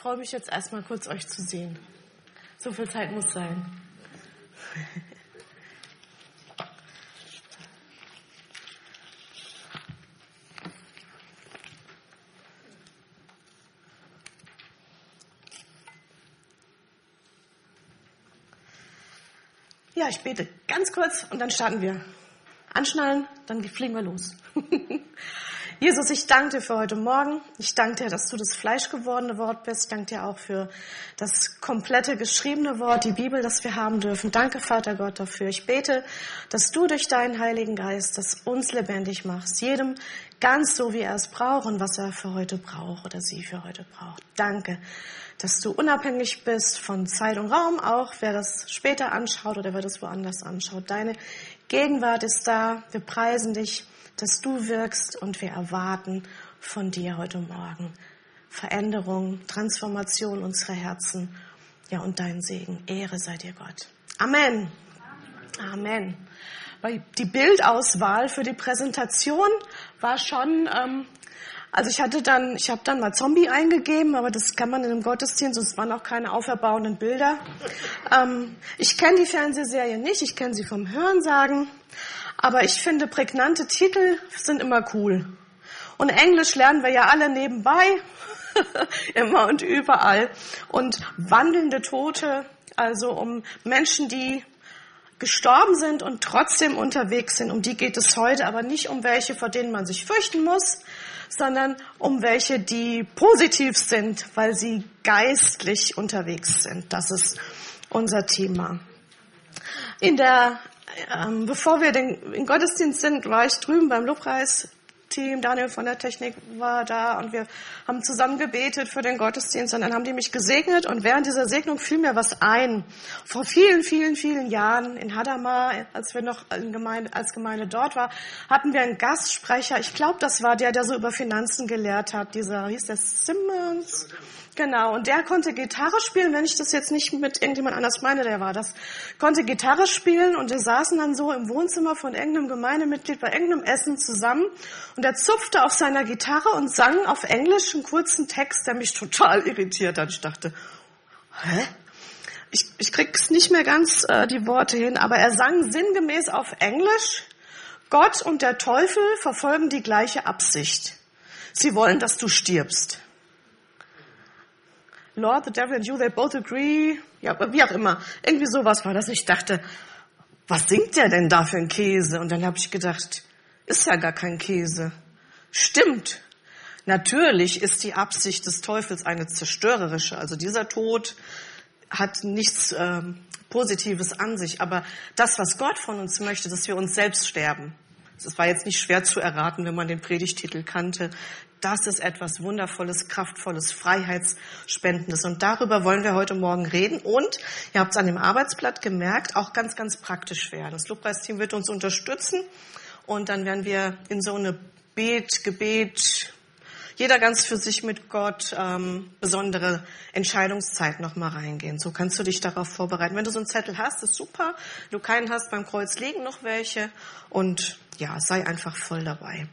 freue mich jetzt erstmal kurz, euch zu sehen. So viel Zeit muss sein. Ja, ich bete ganz kurz und dann starten wir. Anschnallen, dann fliegen wir los. Jesus, ich danke dir für heute Morgen. Ich danke dir, dass du das fleischgewordene Wort bist. Ich danke dir auch für das komplette geschriebene Wort, die Bibel, das wir haben dürfen. Danke, Vater Gott, dafür. Ich bete, dass du durch deinen Heiligen Geist das uns lebendig machst. Jedem ganz so, wie er es braucht und was er für heute braucht oder sie für heute braucht. Danke, dass du unabhängig bist von Zeit und Raum, auch wer das später anschaut oder wer das woanders anschaut. Deine Gegenwart ist da. Wir preisen dich, dass du wirkst und wir erwarten von dir heute Morgen Veränderung, Transformation unserer Herzen, ja, und deinen Segen. Ehre sei dir, Gott. Amen. Amen. Die Bildauswahl für die Präsentation war schon, also ich habe dann mal Zombie eingegeben, aber das kann man in einem Gottesdienst, und es waren auch keine auferbauenden Bilder. Ich kenne die Fernsehserie nicht, ich kenne sie vom Hörensagen. Aber ich finde, prägnante Titel sind immer cool. Und Englisch lernen wir ja alle nebenbei, immer und überall. Und wandelnde Tote, also um Menschen, die gestorben sind und trotzdem unterwegs sind, um die geht es heute, aber nicht um welche, vor denen man sich fürchten muss, sondern um welche, die positiv sind, weil sie geistlich unterwegs sind. Das ist unser Thema. Bevor wir in Gottesdienst sind, war ich drüben beim Lobpreisteam. Daniel von der Technik war da und wir haben zusammen gebetet für den Gottesdienst und dann haben die mich gesegnet und während dieser Segnung fiel mir was ein. Vor vielen, vielen, vielen Jahren in Hadamar, als wir noch als Gemeinde dort war, hatten wir einen Gastsprecher. Ich glaube, das war der so über Finanzen gelehrt hat. Hieß der Simmons? Genau, und der konnte Gitarre spielen, wenn ich das jetzt nicht mit irgendjemand anders meine, der war das. Konnte Gitarre spielen und wir saßen dann so im Wohnzimmer von irgendeinem Gemeindemitglied bei irgendeinem Essen zusammen und er zupfte auf seiner Gitarre und sang auf Englisch einen kurzen Text, der mich total irritiert hat. Ich dachte, hä? Ich krieg's nicht mehr ganz die Worte hin, aber er sang sinngemäß auf Englisch: Gott und der Teufel verfolgen die gleiche Absicht. Sie wollen, dass du stirbst. Lord, the devil and you, they both agree. Ja, wie auch immer. Irgendwie sowas war das. Ich dachte, was singt der denn da für ein Käse? Und dann habe ich gedacht, ist ja gar kein Käse. Stimmt. Natürlich ist die Absicht des Teufels eine zerstörerische. Also dieser Tod hat nichts Positives an sich. Aber das, was Gott von uns möchte, dass wir uns selbst sterben. Das war jetzt nicht schwer zu erraten, wenn man den Predigtitel kannte. Das ist etwas Wundervolles, Kraftvolles, Freiheitsspendendes. Und darüber wollen wir heute Morgen reden. Und, ihr habt es an dem Arbeitsblatt gemerkt, auch ganz, ganz praktisch werden. Das Lobpreisteam wird uns unterstützen. Und dann werden wir in so eine Gebet, jeder ganz für sich mit Gott, besondere Entscheidungszeit nochmal reingehen. So kannst du dich darauf vorbereiten. Wenn du so einen Zettel hast, ist super. Wenn du keinen hast, beim Kreuz liegen noch welche. Und ja, sei einfach voll dabei.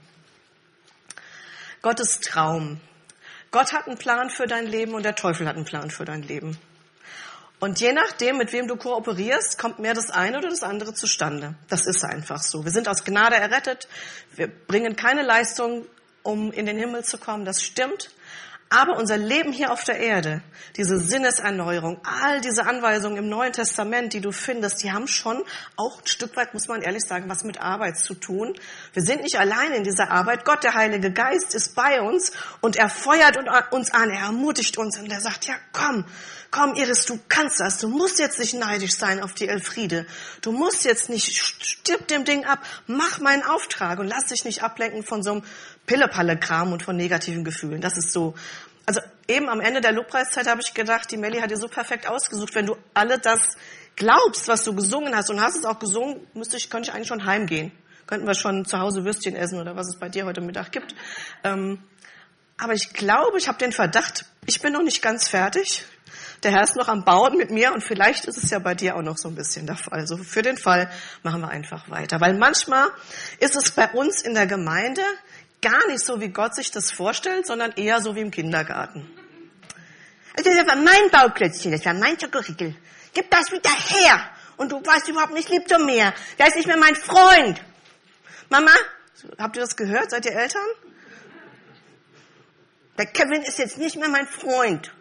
Gottes Traum. Gott hat einen Plan für dein Leben und der Teufel hat einen Plan für dein Leben. Und je nachdem, mit wem du kooperierst, kommt mehr das eine oder das andere zustande. Das ist einfach so. Wir sind aus Gnade errettet. Wir bringen keine Leistung, um in den Himmel zu kommen. Das stimmt. Aber unser Leben hier auf der Erde, diese Sinneserneuerung, all diese Anweisungen im Neuen Testament, die du findest, die haben schon auch ein Stück weit, muss man ehrlich sagen, was mit Arbeit zu tun. Wir sind nicht allein in dieser Arbeit. Gott, der Heilige Geist, ist bei uns und er feuert uns an, er ermutigt uns und er sagt, ja komm Iris, du kannst das. Du musst jetzt nicht neidisch sein auf die Elfriede. Du musst jetzt nicht, stirb dem Ding ab, mach meinen Auftrag und lass dich nicht ablenken von so einem Pille-Palle-Kram und von negativen Gefühlen. Das ist so. Also eben am Ende der Lobpreiszeit habe ich gedacht, die Melli hat dir so perfekt ausgesucht. Wenn du alle das glaubst, was du gesungen hast und hast es auch gesungen, könnte ich eigentlich schon heimgehen. Könnten wir schon zu Hause Würstchen essen oder was es bei dir heute Mittag gibt. Aber ich glaube, ich habe den Verdacht, ich bin noch nicht ganz fertig. Der Herr ist noch am Bauen mit mir und vielleicht ist es ja bei dir auch noch so ein bisschen der Fall. Also für den Fall machen wir einfach weiter. Weil manchmal ist es bei uns in der Gemeinde gar nicht so, wie Gott sich das vorstellt, sondern eher so wie im Kindergarten. Das war mein Bauklötzchen, das war mein Schokoriegel. Gib das wieder her. Und du weißt überhaupt nicht, lieb zu mir. Der ist nicht mehr mein Freund. Mama, habt ihr das gehört? Seid ihr Eltern? Der Kevin ist jetzt nicht mehr mein Freund.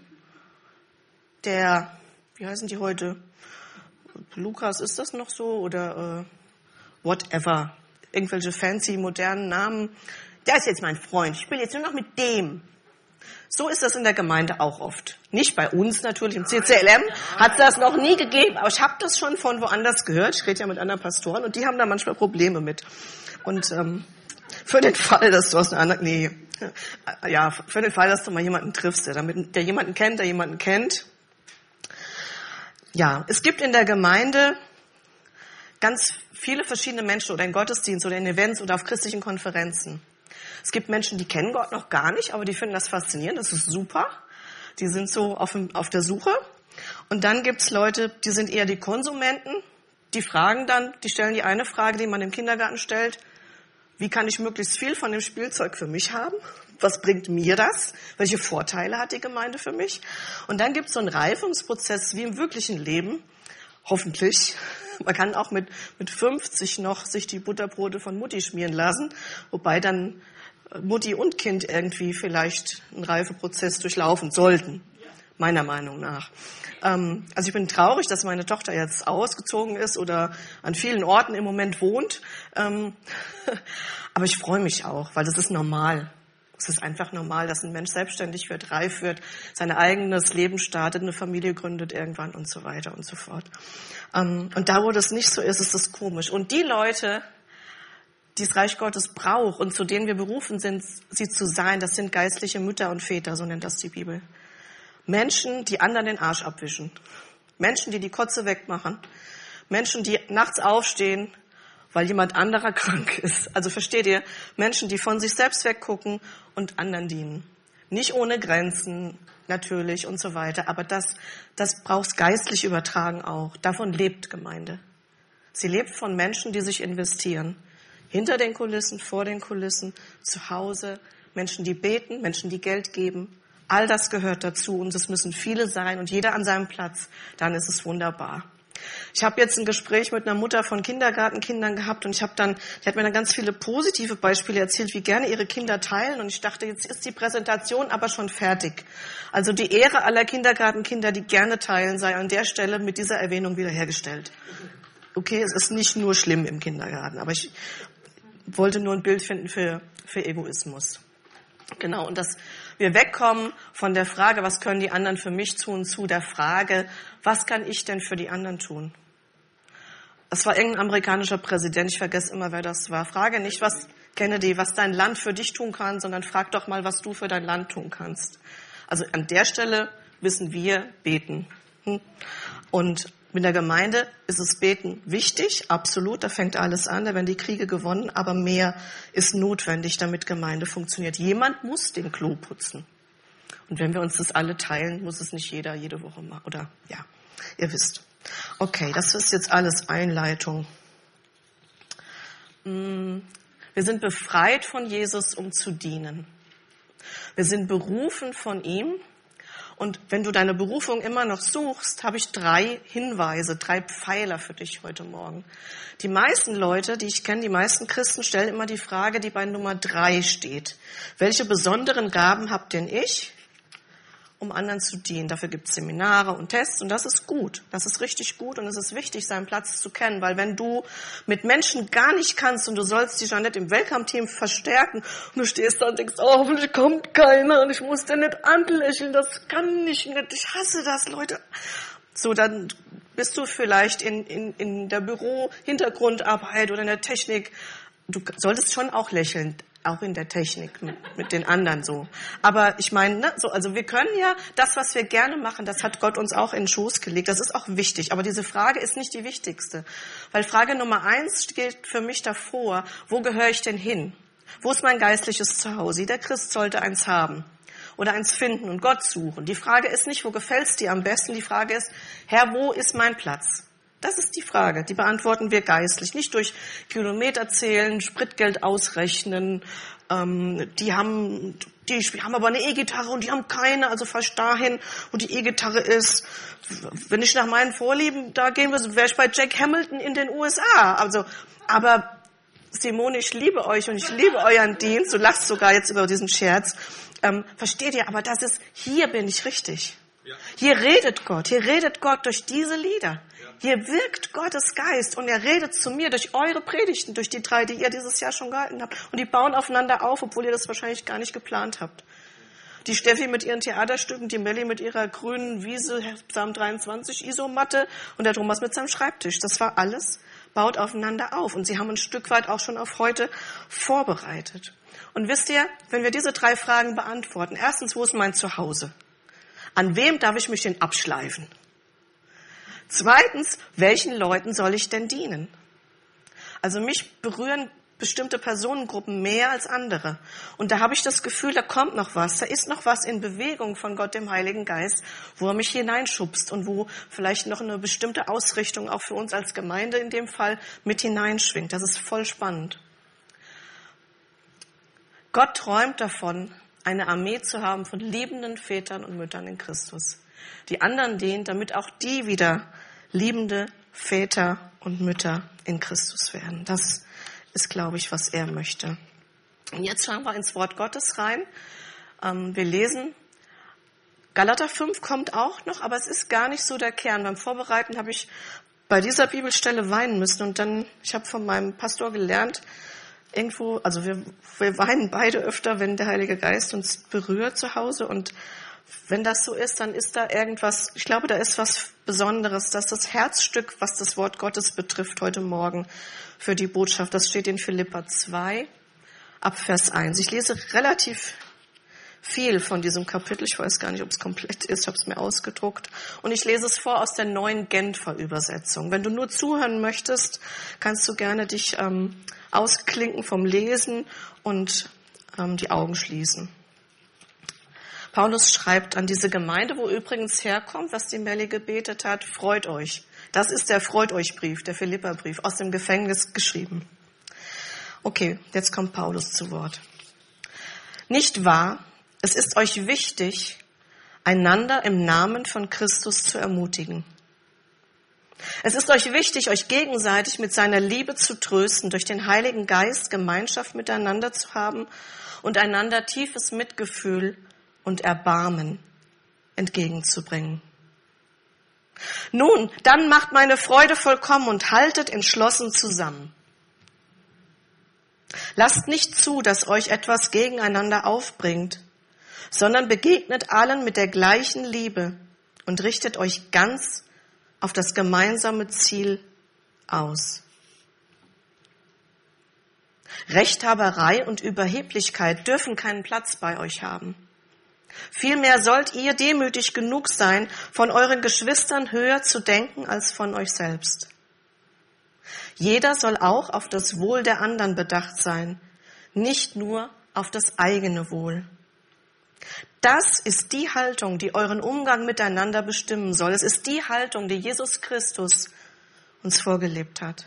Der, wie heißen die heute? Lukas, ist das noch so? Oder whatever. Irgendwelche fancy, modernen Namen. Der ist jetzt mein Freund. Ich spiele jetzt nur noch mit dem. So ist das in der Gemeinde auch oft. Nicht bei uns natürlich, im CCLM hat es das noch nie gegeben, aber ich habe das schon von woanders gehört. Ich rede ja mit anderen Pastoren und die haben da manchmal Probleme mit. Und für den Fall, dass du für den Fall, dass du mal jemanden triffst, der jemanden kennt. Ja, es gibt in der Gemeinde ganz viele verschiedene Menschen oder in Gottesdiensten oder in Events oder auf christlichen Konferenzen. Es gibt Menschen, die kennen Gott noch gar nicht, aber die finden das faszinierend, das ist super. Die sind so auf der Suche. Und dann gibt's Leute, die sind eher die Konsumenten, die stellen die eine Frage, die man im Kindergarten stellt: Wie kann ich möglichst viel von dem Spielzeug für mich haben? Was bringt mir das? Welche Vorteile hat die Gemeinde für mich? Und dann gibt's so einen Reifungsprozess wie im wirklichen Leben, hoffentlich. Man kann auch mit 50 noch sich die Butterbrote von Mutti schmieren lassen, wobei dann Mutti und Kind irgendwie vielleicht einen Reifeprozess durchlaufen sollten, meiner Meinung nach. Also ich bin traurig, dass meine Tochter jetzt ausgezogen ist oder an vielen Orten im Moment wohnt. Aber ich freue mich auch, weil das ist normal. Es ist einfach normal, dass ein Mensch selbstständig wird, reif wird, sein eigenes Leben startet, eine Familie gründet irgendwann und so weiter und so fort. Und da, wo das nicht so ist, ist das komisch. Und die Leute, die das Reich Gottes braucht und zu denen wir berufen sind, sie zu sein, das sind geistliche Mütter und Väter, so nennt das die Bibel. Menschen, die anderen den Arsch abwischen. Menschen, die die Kotze wegmachen. Menschen, die nachts aufstehen, weil jemand anderer krank ist. Also versteht ihr? Menschen, die von sich selbst weggucken und anderen dienen. Nicht ohne Grenzen, natürlich und so weiter. Aber das braucht's geistlich übertragen auch. Davon lebt Gemeinde. Sie lebt von Menschen, die sich investieren. Hinter den Kulissen, vor den Kulissen, zu Hause. Menschen, die beten, Menschen, die Geld geben. All das gehört dazu und es müssen viele sein und jeder an seinem Platz. Dann ist es wunderbar. Ich habe jetzt ein Gespräch mit einer Mutter von Kindergartenkindern gehabt und die hat mir dann ganz viele positive Beispiele erzählt, wie gerne ihre Kinder teilen. Und ich dachte, jetzt ist die Präsentation aber schon fertig. Also die Ehre aller Kindergartenkinder, die gerne teilen, sei an der Stelle mit dieser Erwähnung wiederhergestellt. Okay, es ist nicht nur schlimm im Kindergarten, aber ich wollte nur ein Bild finden für Egoismus. Genau, und dass wir wegkommen von der Frage, was können die anderen für mich tun, zu der Frage, was kann ich denn für die anderen tun? Das war irgendein amerikanischer Präsident, ich vergesse immer, wer das war. Frage nicht, was dein Land für dich tun kann, sondern frag doch mal, was du für dein Land tun kannst. Also an der Stelle wissen wir, beten. Und mit der Gemeinde ist das Beten wichtig, absolut, da fängt alles an, da werden die Kriege gewonnen, aber mehr ist notwendig, damit Gemeinde funktioniert. Jemand muss den Klo putzen. Und wenn wir uns das alle teilen, muss es nicht jeder jede Woche machen. Oder ja, ihr wisst. Okay, das ist jetzt alles Einleitung. Wir sind befreit von Jesus, um zu dienen. Wir sind berufen von ihm. Und wenn du deine Berufung immer noch suchst, habe ich 3 Hinweise, 3 Pfeiler für dich heute Morgen. Die meisten Leute, die ich kenne, die meisten Christen, stellen immer die Frage, die bei Nummer 3 steht. Welche besonderen Gaben habe denn ich, um anderen zu dienen? Dafür gibt es Seminare und Tests und das ist gut. Das ist richtig gut und es ist wichtig, seinen Platz zu kennen, weil wenn du mit Menschen gar nicht kannst und du sollst dich ja nicht im Welcome-Team verstärken und du stehst da und denkst, oh, hoffentlich kommt keiner und ich muss den nicht anlächeln, das kann ich nicht, ich hasse das, Leute. So, dann bist du vielleicht in der Büro-Hintergrundarbeit oder in der Technik. Du solltest schon auch lächeln. Auch in der Technik mit den anderen so. Aber ich meine, ne, so, also wir können ja das, was wir gerne machen, das hat Gott uns auch in den Schoß gelegt. Das ist auch wichtig. Aber diese Frage ist nicht die wichtigste. Weil Frage Nummer 1 steht für mich davor, wo gehöre ich denn hin? Wo ist mein geistliches Zuhause? Jeder Christ sollte eins haben. Oder eins finden und Gott suchen. Die Frage ist nicht, wo gefällt's dir am besten? Die Frage ist, Herr, wo ist mein Platz? Das ist die Frage, die beantworten wir geistlich. Nicht durch Kilometer zählen, Spritgeld ausrechnen, die haben aber eine E-Gitarre und die haben keine, also fahr dahin, wo die E-Gitarre ist. Wenn ich nach meinen Vorlieben da gehen würde, wäre ich bei Jack Hamilton in den USA. Also, aber Simone, ich liebe euch und ich liebe euren Dienst. Du lachst sogar jetzt über diesen Scherz. Versteht ihr? Aber das ist, hier bin ich richtig. Ja. Hier redet Gott durch diese Lieder. Ja. Hier wirkt Gottes Geist und er redet zu mir durch eure Predigten, durch die 3, die ihr dieses Jahr schon gehalten habt. Und die bauen aufeinander auf, obwohl ihr das wahrscheinlich gar nicht geplant habt. Die Steffi mit ihren Theaterstücken, die Melli mit ihrer grünen Wiese, Psalm 23 Isomatte und der Thomas mit seinem Schreibtisch. Das war alles, baut aufeinander auf. Und sie haben ein Stück weit auch schon auf heute vorbereitet. Und wisst ihr, wenn wir diese 3 Fragen beantworten, erstens, wo ist mein Zuhause? An wem darf ich mich denn abschleifen? Zweitens, welchen Leuten soll ich denn dienen? Also mich berühren bestimmte Personengruppen mehr als andere. Und da habe ich das Gefühl, da kommt noch was. Da ist noch was in Bewegung von Gott, dem Heiligen Geist, wo er mich hineinschubst und wo vielleicht noch eine bestimmte Ausrichtung auch für uns als Gemeinde in dem Fall mit hineinschwingt. Das ist voll spannend. Gott träumt davon, eine Armee zu haben von liebenden Vätern und Müttern in Christus. Die anderen dienen, damit auch die wieder liebende Väter und Mütter in Christus werden. Das ist, glaube ich, was er möchte. Und jetzt schauen wir ins Wort Gottes rein. Wir lesen, Galater 5 kommt auch noch, aber es ist gar nicht so der Kern. Beim Vorbereiten habe ich bei dieser Bibelstelle weinen müssen und dann, ich habe von meinem Pastor gelernt, irgendwo, also wir weinen beide öfter, wenn der Heilige Geist uns berührt zu Hause. Und wenn das so ist, dann ist da irgendwas, ich glaube, da ist was Besonderes, dass das Herzstück, was das Wort Gottes betrifft heute Morgen für die Botschaft, das steht in Philipper 2 ab Vers 1. Ich lese relativ viel von diesem Kapitel. Ich weiß gar nicht, ob es komplett ist. Ich habe es mir ausgedruckt. Und ich lese es vor aus der neuen Genfer Übersetzung. Wenn du nur zuhören möchtest, kannst du gerne dich ausklinken vom Lesen und die Augen schließen. Paulus schreibt an diese Gemeinde, wo übrigens herkommt, was die Melli gebetet hat, freut euch. Das ist der Freut-euch-Brief, der Philipper-Brief, aus dem Gefängnis geschrieben. Okay, jetzt kommt Paulus zu Wort. Nicht wahr? Es ist euch wichtig, einander im Namen von Christus zu ermutigen. Es ist euch wichtig, euch gegenseitig mit seiner Liebe zu trösten, durch den Heiligen Geist Gemeinschaft miteinander zu haben und einander tiefes Mitgefühl und Erbarmen entgegenzubringen. Nun, dann macht meine Freude vollkommen und haltet entschlossen zusammen. Lasst nicht zu, dass euch etwas gegeneinander aufbringt, sondern begegnet allen mit der gleichen Liebe und richtet euch ganz auf das gemeinsame Ziel aus. Rechthaberei und Überheblichkeit dürfen keinen Platz bei euch haben. Vielmehr sollt ihr demütig genug sein, von euren Geschwistern höher zu denken als von euch selbst. Jeder soll auch auf das Wohl der anderen bedacht sein, nicht nur auf das eigene Wohl. Das ist die Haltung, die euren Umgang miteinander bestimmen soll. Es ist die Haltung, die Jesus Christus uns vorgelebt hat.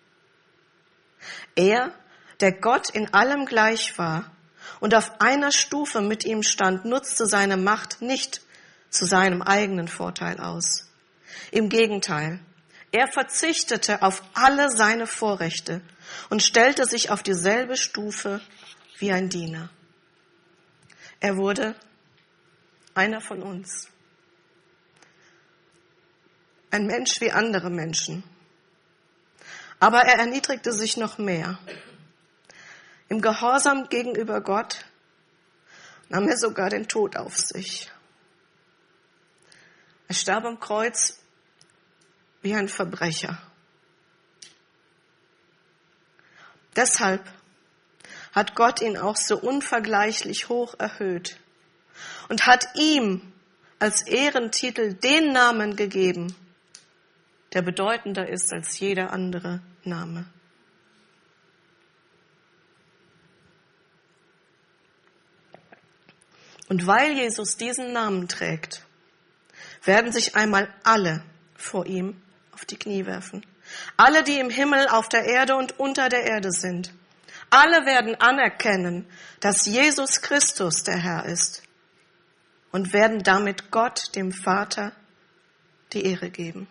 Er, der Gott in allem gleich war und auf einer Stufe mit ihm stand, nutzte seine Macht nicht zu seinem eigenen Vorteil aus. Im Gegenteil, er verzichtete auf alle seine Vorrechte und stellte sich auf dieselbe Stufe wie ein Diener. Er wurde einer von uns. Ein Mensch wie andere Menschen. Aber er erniedrigte sich noch mehr. Im Gehorsam gegenüber Gott nahm er sogar den Tod auf sich. Er starb am Kreuz wie ein Verbrecher. Deshalb hat Gott ihn auch so unvergleichlich hoch erhöht und hat ihm als Ehrentitel den Namen gegeben, der bedeutender ist als jeder andere Name. Und weil Jesus diesen Namen trägt, werden sich einmal alle vor ihm auf die Knie werfen. Alle, die im Himmel, auf der Erde und unter der Erde sind. alle werden anerkennen, dass Jesus Christus der Herr ist und werden damit Gott, dem Vater, die Ehre geben.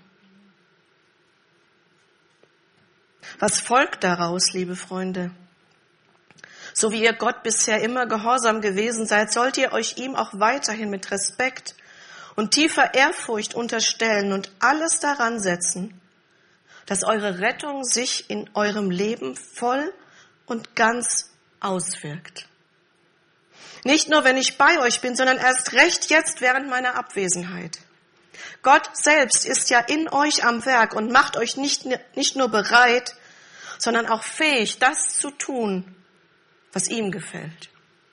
Was folgt daraus, liebe Freunde? So wie ihr Gott bisher immer gehorsam gewesen seid, sollt ihr euch ihm auch weiterhin mit Respekt und tiefer Ehrfurcht unterstellen und alles daran setzen, dass eure Rettung sich in eurem Leben voll und ganz auswirkt. Nicht nur, wenn ich bei euch bin, sondern erst recht jetzt während meiner Abwesenheit. Gott selbst ist ja in euch am Werk und macht euch nicht nur bereit, sondern auch fähig, das zu tun, was ihm gefällt.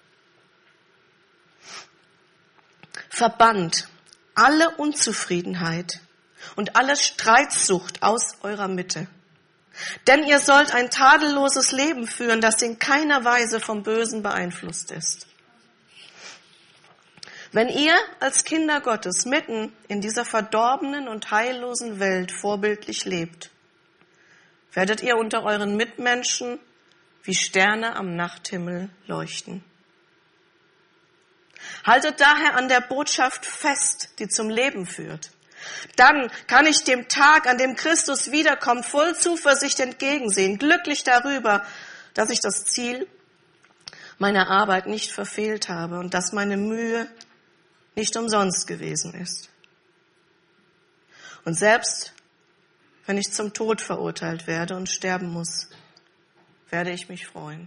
Verbannt alle Unzufriedenheit und alle Streitsucht aus eurer Mitte. Denn ihr sollt ein tadelloses Leben führen, das in keiner Weise vom Bösen beeinflusst ist. Wenn ihr als Kinder Gottes mitten in dieser verdorbenen und heillosen Welt vorbildlich lebt, werdet ihr unter euren Mitmenschen wie Sterne am Nachthimmel leuchten. Haltet daher an der Botschaft fest, die zum Leben führt. Dann kann ich dem Tag, an dem Christus wiederkommt, voll Zuversicht entgegensehen, glücklich darüber, dass ich das Ziel meiner Arbeit nicht verfehlt habe und dass meine Mühe nicht umsonst gewesen ist. Und selbst wenn ich zum Tod verurteilt werde und sterben muss, werde ich mich freuen.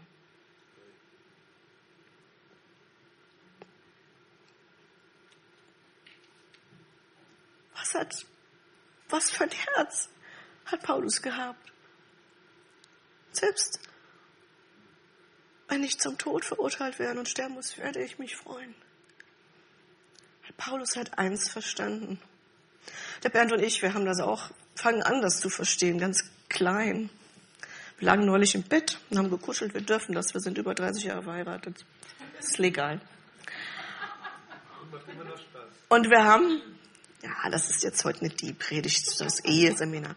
Was für ein Herz hat Paulus gehabt? Selbst wenn ich zum Tod verurteilt werde und sterben muss, werde ich mich freuen. Paulus hat eins verstanden. Der Bernd und ich, wir haben das auch, fangen an, das zu verstehen, ganz klein. Wir lagen neulich im Bett und haben gekuschelt, wir dürfen das, wir sind über 30 Jahre verheiratet. Das ist legal. Und wir haben, ja, das ist jetzt heute nicht die Predigt, das Eheseminar.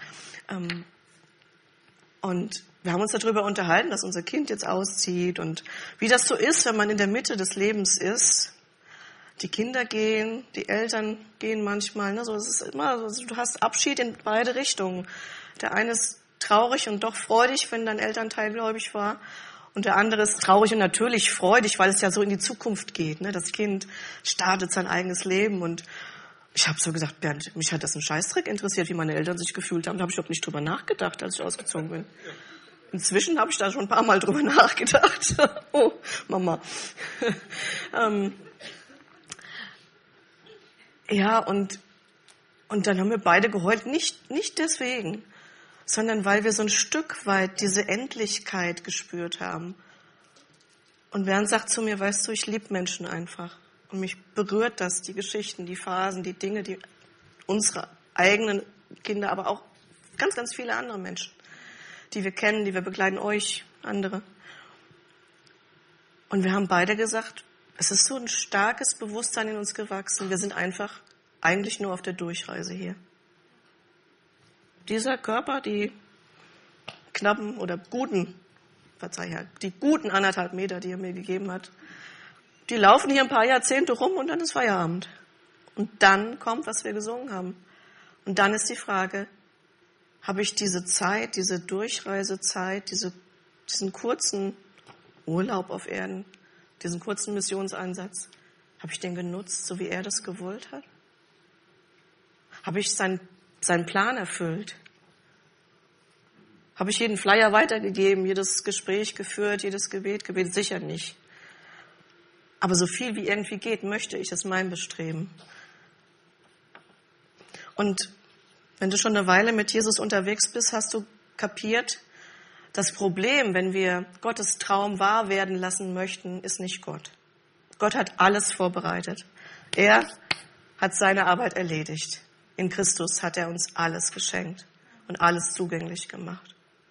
Und wir haben uns darüber unterhalten, dass unser Kind jetzt auszieht und wie das so ist, wenn man in der Mitte des Lebens ist. Die Kinder gehen, die Eltern gehen manchmal. Ne? So, es ist immer so, du hast Abschied in beide Richtungen. Der eine ist traurig und doch freudig, wenn dein Elternteil gläubig war. Und der andere ist traurig und natürlich freudig, weil es ja so in die Zukunft geht. Ne? Das Kind startet sein eigenes Leben. Und ich habe so gesagt, Bernd, mich hat das ein Scheißdreck interessiert, wie meine Eltern sich gefühlt haben. Da habe ich überhaupt nicht drüber nachgedacht, als ich ausgezogen bin. Inzwischen habe ich da schon ein paar Mal drüber nachgedacht. Oh, Mama. Ja, und dann haben wir beide geheult, nicht deswegen, sondern weil wir so ein Stück weit diese Endlichkeit gespürt haben. Und Bernd sagt zu mir, weißt du, ich liebe Menschen einfach. Und mich berührt das, die Geschichten, die Phasen, die Dinge, die unsere eigenen Kinder, aber auch ganz, ganz viele andere Menschen, die wir kennen, die wir begleiten, euch, andere. Und wir haben beide gesagt, es ist so ein starkes Bewusstsein in uns gewachsen. Wir sind einfach eigentlich nur auf der Durchreise hier. Dieser Körper, die knappen oder guten, die guten 1,5 Meter, die er mir gegeben hat, die laufen hier ein paar Jahrzehnte rum und dann ist Feierabend. Und dann kommt, was wir gesungen haben. Und dann ist die Frage, habe ich diese Zeit, diese Durchreisezeit, diesen kurzen Urlaub auf Erden, diesen kurzen Missionseinsatz, habe ich den genutzt, so wie er das gewollt hat? Habe ich seinen Plan erfüllt? Habe ich jeden Flyer weitergegeben, jedes Gespräch geführt, jedes Gebet gebetet? Sicher nicht. Aber so viel wie irgendwie geht, möchte ich, ist mein Bestreben. Und wenn du schon eine Weile mit Jesus unterwegs bist, hast du kapiert, das Problem, wenn wir Gottes Traum wahr werden lassen möchten, ist nicht Gott. Gott hat alles vorbereitet. Er hat seine Arbeit erledigt. In Christus hat er uns alles geschenkt und alles zugänglich gemacht.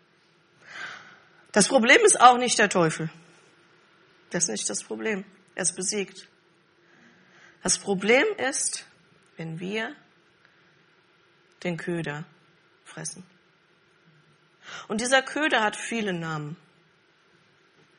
Das Problem ist auch nicht der Teufel. Das ist nicht das Problem. Er ist besiegt. Das Problem ist, wenn wir den Köder fressen. Und dieser Köder hat viele Namen.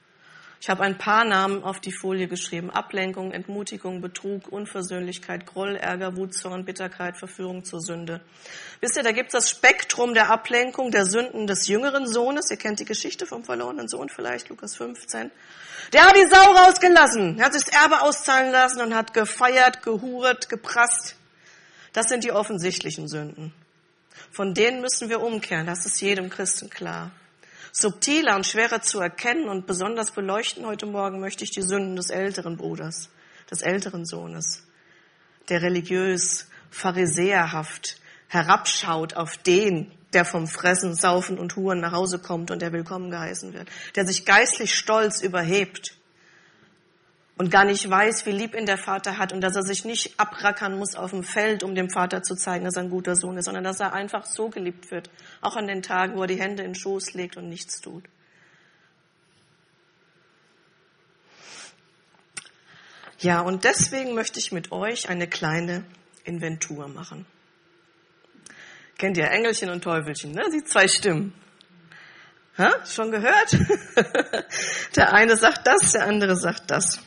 Ich habe ein paar Namen auf die Folie geschrieben. Ablenkung, Entmutigung, Betrug, Unversöhnlichkeit, Groll, Ärger, Wut, Zorn, Bitterkeit, Verführung zur Sünde. Wisst ihr, da gibt es das Spektrum der Ablenkung der Sünden des jüngeren Sohnes. Ihr kennt die Geschichte vom verlorenen Sohn vielleicht, Lukas 15. Der hat die Sau rausgelassen. Er hat sich das Erbe auszahlen lassen und hat gefeiert, gehuret, geprasst. Das sind die offensichtlichen Sünden. Von denen müssen wir umkehren. Das ist jedem Christen klar. Subtiler und schwerer zu erkennen und besonders beleuchten heute Morgen möchte ich die Sünden des älteren Bruders, des älteren Sohnes, der religiös, pharisäerhaft herabschaut auf den, der vom Fressen, Saufen und Huren nach Hause kommt und der willkommen geheißen wird, der sich geistlich stolz überhebt und gar nicht weiß, wie lieb ihn der Vater hat und dass er sich nicht abrackern muss auf dem Feld, um dem Vater zu zeigen, dass er ein guter Sohn ist, sondern dass er einfach so geliebt wird, auch an den Tagen, wo er die Hände in den Schoß legt und nichts tut. Ja, und deswegen möchte ich mit euch eine kleine Inventur machen. Kennt ihr Engelchen und Teufelchen, ne? Die zwei Stimmen. Ha? Schon gehört? Der eine sagt das, der andere sagt das.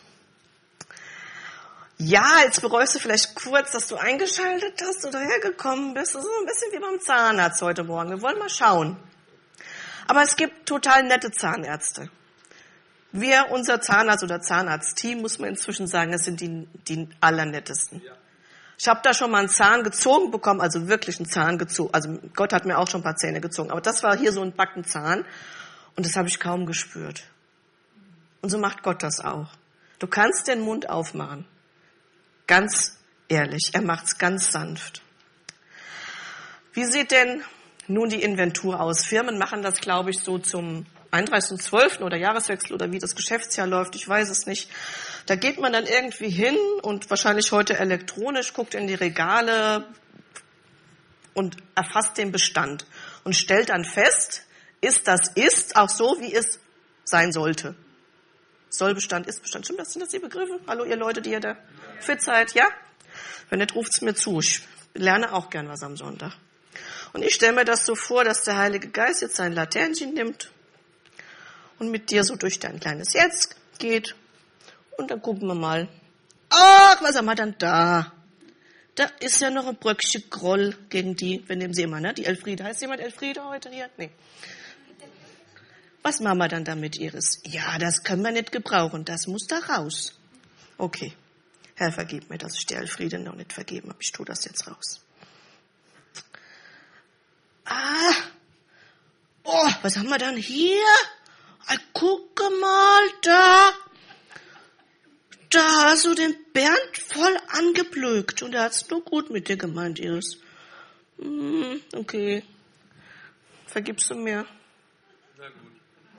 Ja, jetzt bereust du vielleicht kurz, dass du eingeschaltet hast oder hergekommen bist. Das ist so ein bisschen wie beim Zahnarzt heute Morgen. Wir wollen mal schauen. Aber es gibt total nette Zahnärzte. Unser Zahnarzt oder Zahnarztteam, muss man inzwischen sagen, das sind die allernettesten. Ja. Ich habe da schon mal einen Zahn gezogen bekommen, also wirklich einen Zahn gezogen. Also Gott hat mir auch schon ein paar Zähne gezogen. Aber das war hier so ein Backenzahn und das habe ich kaum gespürt. Und so macht Gott das auch. Du kannst den Mund aufmachen. Ganz ehrlich, er macht's ganz sanft. Wie sieht denn nun die Inventur aus? Firmen machen das, glaube ich, so zum 31.12. oder Jahreswechsel oder wie das Geschäftsjahr läuft, ich weiß es nicht. Da geht man dann irgendwie hin und wahrscheinlich heute elektronisch, guckt in die Regale und erfasst den Bestand und stellt dann fest, ist auch so, wie es sein sollte. Sollbestand, Ist-Bestand. Stimmt das? Sind das die Begriffe? Hallo, ihr Leute, die ihr da fit seid, ja? Wenn nicht, ruft's mir zu. Ich lerne auch gern was am Sonntag. Und ich stelle mir das so vor, dass der Heilige Geist jetzt sein Laternchen nimmt und mit dir so durch dein kleines Jetzt geht. Und dann gucken wir mal. Ach, was haben wir dann da? Da ist ja noch ein Bröckchen Groll gegen die, wir nehmen sie immer, ne? Die Elfriede. Heißt jemand Elfriede heute hier? Nee. Was machen wir dann damit, Iris? Ja, das können wir nicht gebrauchen. Das muss da raus. Okay. Herr, vergib mir, dass ich die Elfriede noch nicht vergeben habe. Ich tue das jetzt raus. Oh, was haben wir dann hier? Gucke mal, da hast du den Bernd voll angeblökt. Und er hat's nur gut mit dir gemeint, Iris. Okay. Vergibst du mir? Sehr gut.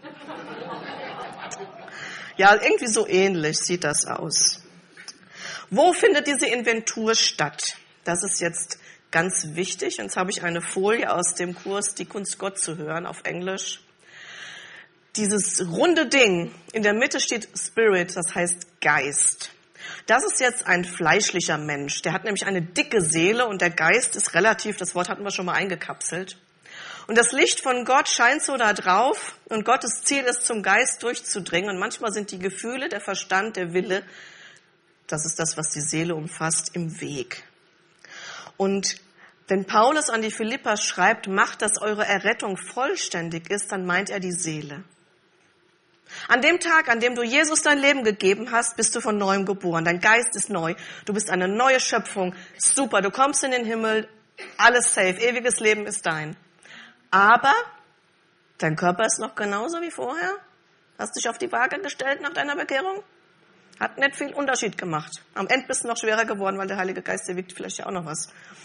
Ja, irgendwie so ähnlich sieht das aus. Wo findet diese Inventur statt? Das ist jetzt ganz wichtig. Und jetzt habe ich eine Folie aus dem Kurs Die Kunst Gott zu hören auf Englisch. Dieses runde Ding, in der Mitte steht Spirit, das heißt Geist. Das ist jetzt ein fleischlicher Mensch. Der hat nämlich eine dicke Seele und der Geist ist relativ, das Wort hatten wir schon mal eingekapselt. Und das Licht von Gott scheint so da drauf und Gottes Ziel ist, zum Geist durchzudringen. Und manchmal sind die Gefühle, der Verstand, der Wille, das ist das, was die Seele umfasst, im Weg. Und wenn Paulus an die Philipper schreibt, macht, dass eure Errettung vollständig ist, dann meint er die Seele. An dem Tag, an dem du Jesus dein Leben gegeben hast, bist du von Neuem geboren. Dein Geist ist neu. Du bist eine neue Schöpfung. Super, du kommst in den Himmel. Alles safe. Ewiges Leben ist dein. Aber dein Körper ist noch genauso wie vorher. Hast dich auf die Waage gestellt nach deiner Bekehrung? Hat nicht viel Unterschied gemacht. Am Ende bist du noch schwerer geworden, weil der Heilige Geist, der wiegt vielleicht ja auch noch was.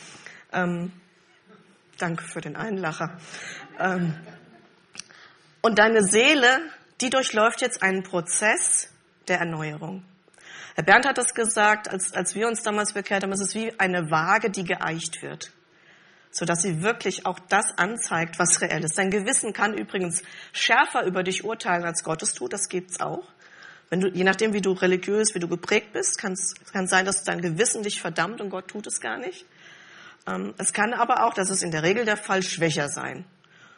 Danke für den Einlacher. Und deine Seele, die durchläuft jetzt einen Prozess der Erneuerung. Herr Bernd hat das gesagt, als wir uns damals bekehrt haben, es ist wie eine Waage, die geeicht wird, sodass sie wirklich auch das anzeigt, was reell ist. Dein Gewissen kann übrigens schärfer über dich urteilen, als Gott es tut, das gibt's auch. Je nachdem, wie du religiös, wie du geprägt bist, kann sein, dass dein Gewissen dich verdammt und Gott tut es gar nicht. Es kann aber auch, das ist in der Regel der Fall, schwächer sein.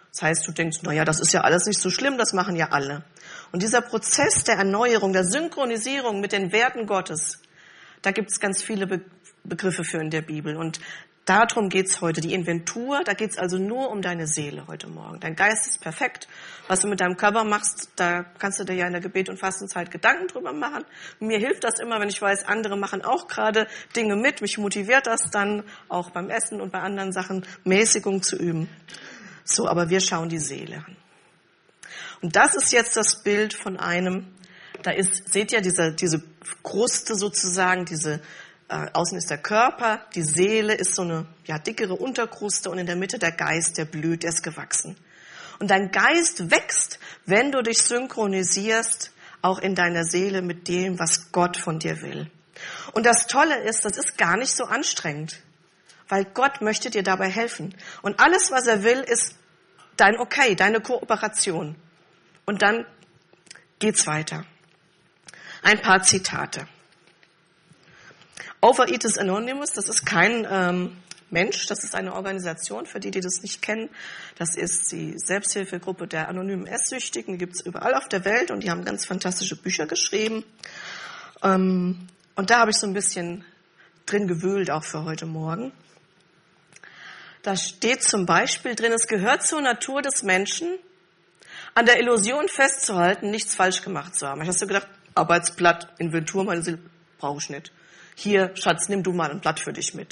Das heißt, du denkst, naja, das ist ja alles nicht so schlimm, das machen ja alle. Und dieser Prozess der Erneuerung, der Synchronisierung mit den Werten Gottes, da gibt es ganz viele Begriffe für in der Bibel. Und darum geht's heute, die Inventur. Da geht's also nur um deine Seele heute Morgen. Dein Geist ist perfekt. Was du mit deinem Körper machst, da kannst du dir ja in der Gebet- und Fastenzeit Gedanken drüber machen. Mir hilft das immer, wenn ich weiß, andere machen auch gerade Dinge mit. Mich motiviert das dann auch beim Essen und bei anderen Sachen, Mäßigung zu üben. So, aber wir schauen die Seele an. Und das ist jetzt das Bild von einem, da ist, seht ihr, diese Kruste sozusagen, außen ist der Körper, die Seele ist so eine dickere Unterkruste und in der Mitte der Geist, der blüht, der ist gewachsen. Und dein Geist wächst, wenn du dich synchronisierst, auch in deiner Seele mit dem, was Gott von dir will. Und das Tolle ist, das ist gar nicht so anstrengend, weil Gott möchte dir dabei helfen. Und alles, was er will, ist dein Okay, deine Kooperation. Und dann geht's weiter. Ein paar Zitate. Overeaters Anonymous, das ist kein Mensch, das ist eine Organisation, für die das nicht kennen. Das ist die Selbsthilfegruppe der anonymen Esssüchtigen, die gibt es überall auf der Welt und die haben ganz fantastische Bücher geschrieben. Und da habe ich so ein bisschen drin gewühlt, auch für heute Morgen. Da steht zum Beispiel drin, es gehört zur Natur des Menschen, an der Illusion festzuhalten, nichts falsch gemacht zu haben. Ich hast du gedacht, Arbeitsblatt, Inventur, meine Seele, brauche ich nicht. Hier, Schatz, nimm du mal ein Blatt für dich mit.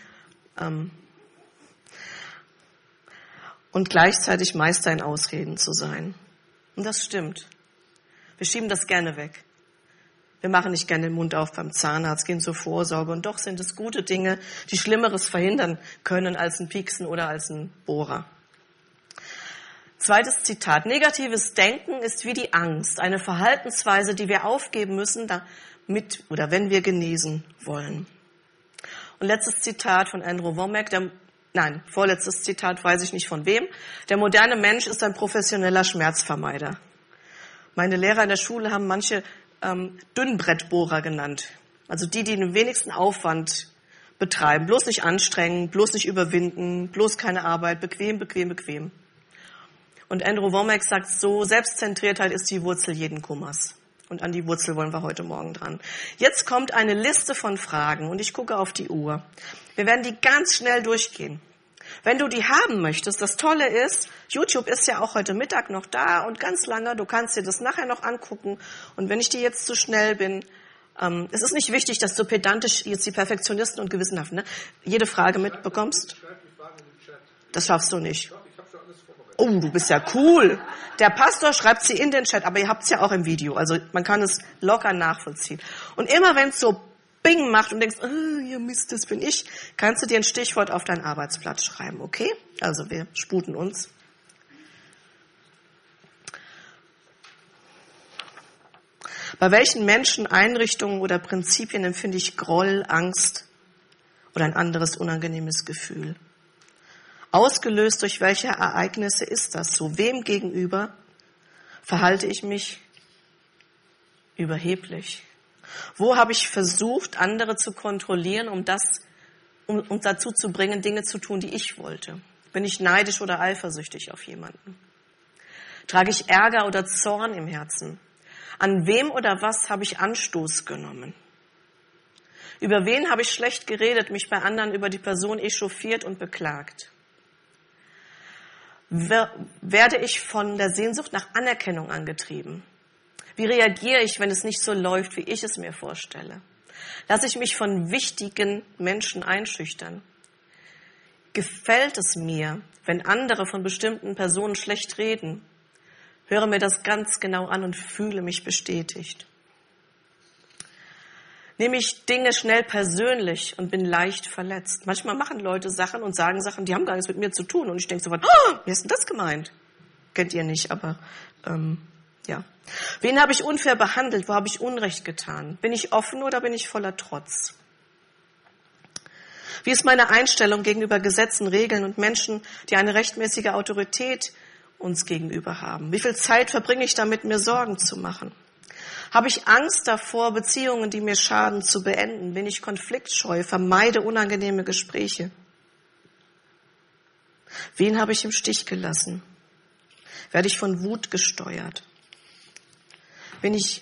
Und gleichzeitig Meister in Ausreden zu sein. Und das stimmt. Wir schieben das gerne weg. Wir machen nicht gerne den Mund auf beim Zahnarzt, gehen zur Vorsorge. Und doch sind es gute Dinge, die Schlimmeres verhindern können als ein Pieksen oder als ein Bohrer. Zweites Zitat. Negatives Denken ist wie die Angst. Eine Verhaltensweise, die wir aufgeben müssen, damit oder wenn wir genesen wollen. Und letztes Zitat von Andrew Womack. Vorletztes Zitat, weiß ich nicht von wem. Der moderne Mensch ist ein professioneller Schmerzvermeider. Meine Lehrer in der Schule haben manche Dünnbrettbohrer genannt. Also die den wenigsten Aufwand betreiben. Bloß nicht anstrengen, bloß nicht überwinden, bloß keine Arbeit, bequem, bequem, bequem. Und Andrew Womack sagt so, Selbstzentriertheit ist die Wurzel jeden Kummers. Und an die Wurzel wollen wir heute Morgen dran. Jetzt kommt eine Liste von Fragen und ich gucke auf die Uhr. Wir werden die ganz schnell durchgehen. Wenn du die haben möchtest, das Tolle ist, YouTube ist ja auch heute Mittag noch da und ganz lange, du kannst dir das nachher noch angucken. Und wenn ich dir jetzt zu schnell bin, es ist nicht wichtig, dass du pedantisch jetzt die Perfektionisten und Gewissenhaften, jede Frage mitbekommst. Das schaffst du nicht. Oh, du bist ja cool. Der Pastor schreibt sie in den Chat, aber ihr habt es ja auch im Video. Also man kann es locker nachvollziehen. Und immer wenn es so Bing macht und denkst, ja Mist, das bin ich, kannst du dir ein Stichwort auf deinen Arbeitsplatz schreiben, okay? Also wir sputen uns. Bei welchen Menschen, Einrichtungen oder Prinzipien empfinde ich Groll, Angst oder ein anderes unangenehmes Gefühl? Ausgelöst durch welche Ereignisse ist das so? Wem gegenüber verhalte ich mich überheblich? Wo habe ich versucht, andere zu kontrollieren, um dazu zu bringen, Dinge zu tun, die ich wollte? Bin ich neidisch oder eifersüchtig auf jemanden? Trage ich Ärger oder Zorn im Herzen? An wem oder was habe ich Anstoß genommen? Über wen habe ich schlecht geredet, mich bei anderen über die Person echauffiert und beklagt? Werde ich von der Sehnsucht nach Anerkennung angetrieben? Wie reagiere ich, wenn es nicht so läuft, wie ich es mir vorstelle? Lasse ich mich von wichtigen Menschen einschüchtern? Gefällt es mir, wenn andere von bestimmten Personen schlecht reden? Höre mir das ganz genau an und fühle mich bestätigt. Nehme ich Dinge schnell persönlich und bin leicht verletzt. Manchmal machen Leute Sachen und sagen Sachen, die haben gar nichts mit mir zu tun. Und ich denke so, wie ist denn das gemeint? Kennt ihr nicht, aber ja. Wen habe ich unfair behandelt? Wo habe ich Unrecht getan? Bin ich offen oder bin ich voller Trotz? Wie ist meine Einstellung gegenüber Gesetzen, Regeln und Menschen, die eine rechtmäßige Autorität uns gegenüber haben? Wie viel Zeit verbringe ich damit, mir Sorgen zu machen? Habe ich Angst davor, Beziehungen, die mir schaden, zu beenden? Bin ich konfliktscheu, vermeide unangenehme Gespräche? Wen habe ich im Stich gelassen? Werde ich von Wut gesteuert? Bin ich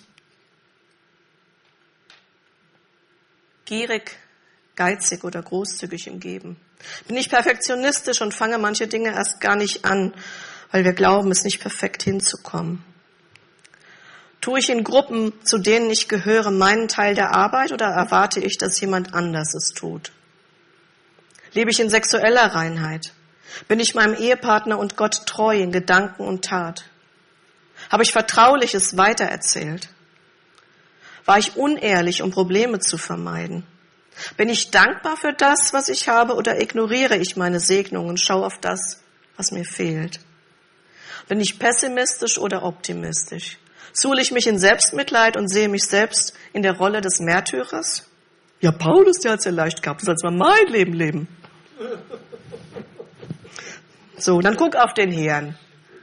gierig, geizig oder großzügig im Geben? Bin ich perfektionistisch und fange manche Dinge erst gar nicht an, weil wir glauben, es nicht perfekt hinzukommen? Tue ich in Gruppen, zu denen ich gehöre, meinen Teil der Arbeit oder erwarte ich, dass jemand anders es tut? Lebe ich in sexueller Reinheit? Bin ich meinem Ehepartner und Gott treu in Gedanken und Tat? Habe ich Vertrauliches weitererzählt? War ich unehrlich, um Probleme zu vermeiden? Bin ich dankbar für das, was ich habe, oder ignoriere ich meine Segnungen und schaue auf das, was mir fehlt? Bin ich pessimistisch oder optimistisch? Suhle ich mich in Selbstmitleid und sehe mich selbst in der Rolle des Märtyrers? Ja, Paulus, der hat es ja leicht gehabt, du sollst mal mein Leben leben. So, dann guck auf den Herrn.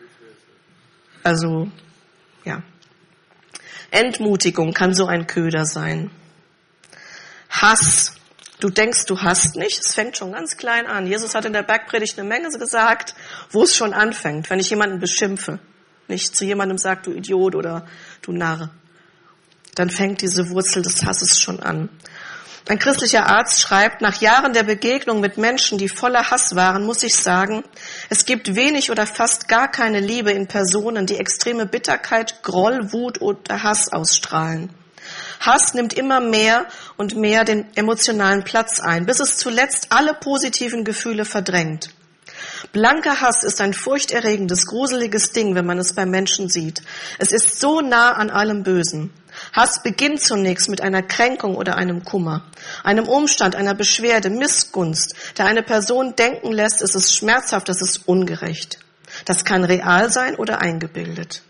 Also, ja. Entmutigung kann so ein Köder sein. Hass. Du denkst, du hast nicht. Es fängt schon ganz klein an. Jesus hat in der Bergpredigt eine Menge gesagt, wo es schon anfängt. Wenn ich jemanden beschimpfe, nicht zu jemandem sage, du Idiot oder du Narr, dann fängt diese Wurzel des Hasses schon an. Ein christlicher Arzt schreibt, nach Jahren der Begegnung mit Menschen, die voller Hass waren, muss ich sagen, es gibt wenig oder fast gar keine Liebe in Personen, die extreme Bitterkeit, Groll, Wut oder Hass ausstrahlen. Hass nimmt immer mehr und mehr den emotionalen Platz ein, bis es zuletzt alle positiven Gefühle verdrängt. Blanker Hass ist ein furchterregendes, gruseliges Ding, wenn man es bei Menschen sieht. Es ist so nah an allem Bösen. Hass beginnt zunächst mit einer Kränkung oder einem Kummer, einem Umstand, einer Beschwerde, Missgunst, der eine Person denken lässt, es ist schmerzhaft, es ist ungerecht. Das kann real sein oder eingebildet.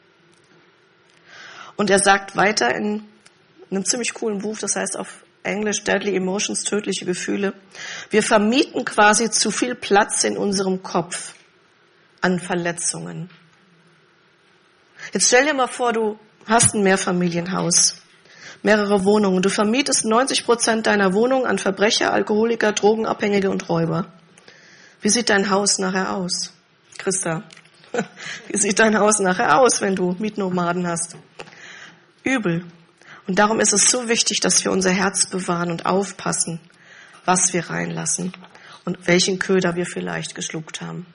Und er sagt weiter in einem ziemlich coolen Buch, das heißt auf Englisch Deadly Emotions, tödliche Gefühle. Wir vermieten quasi zu viel Platz in unserem Kopf an Verletzungen. Jetzt stell dir mal vor, du hast ein Mehrfamilienhaus, mehrere Wohnungen. Du vermietest 90% deiner Wohnung an Verbrecher, Alkoholiker, Drogenabhängige und Räuber. Wie sieht dein Haus nachher aus? Christa, wie sieht dein Haus nachher aus, wenn du Mietnomaden hast? Übel. Und darum ist es so wichtig, dass wir unser Herz bewahren und aufpassen, was wir reinlassen und welchen Köder wir vielleicht geschluckt haben.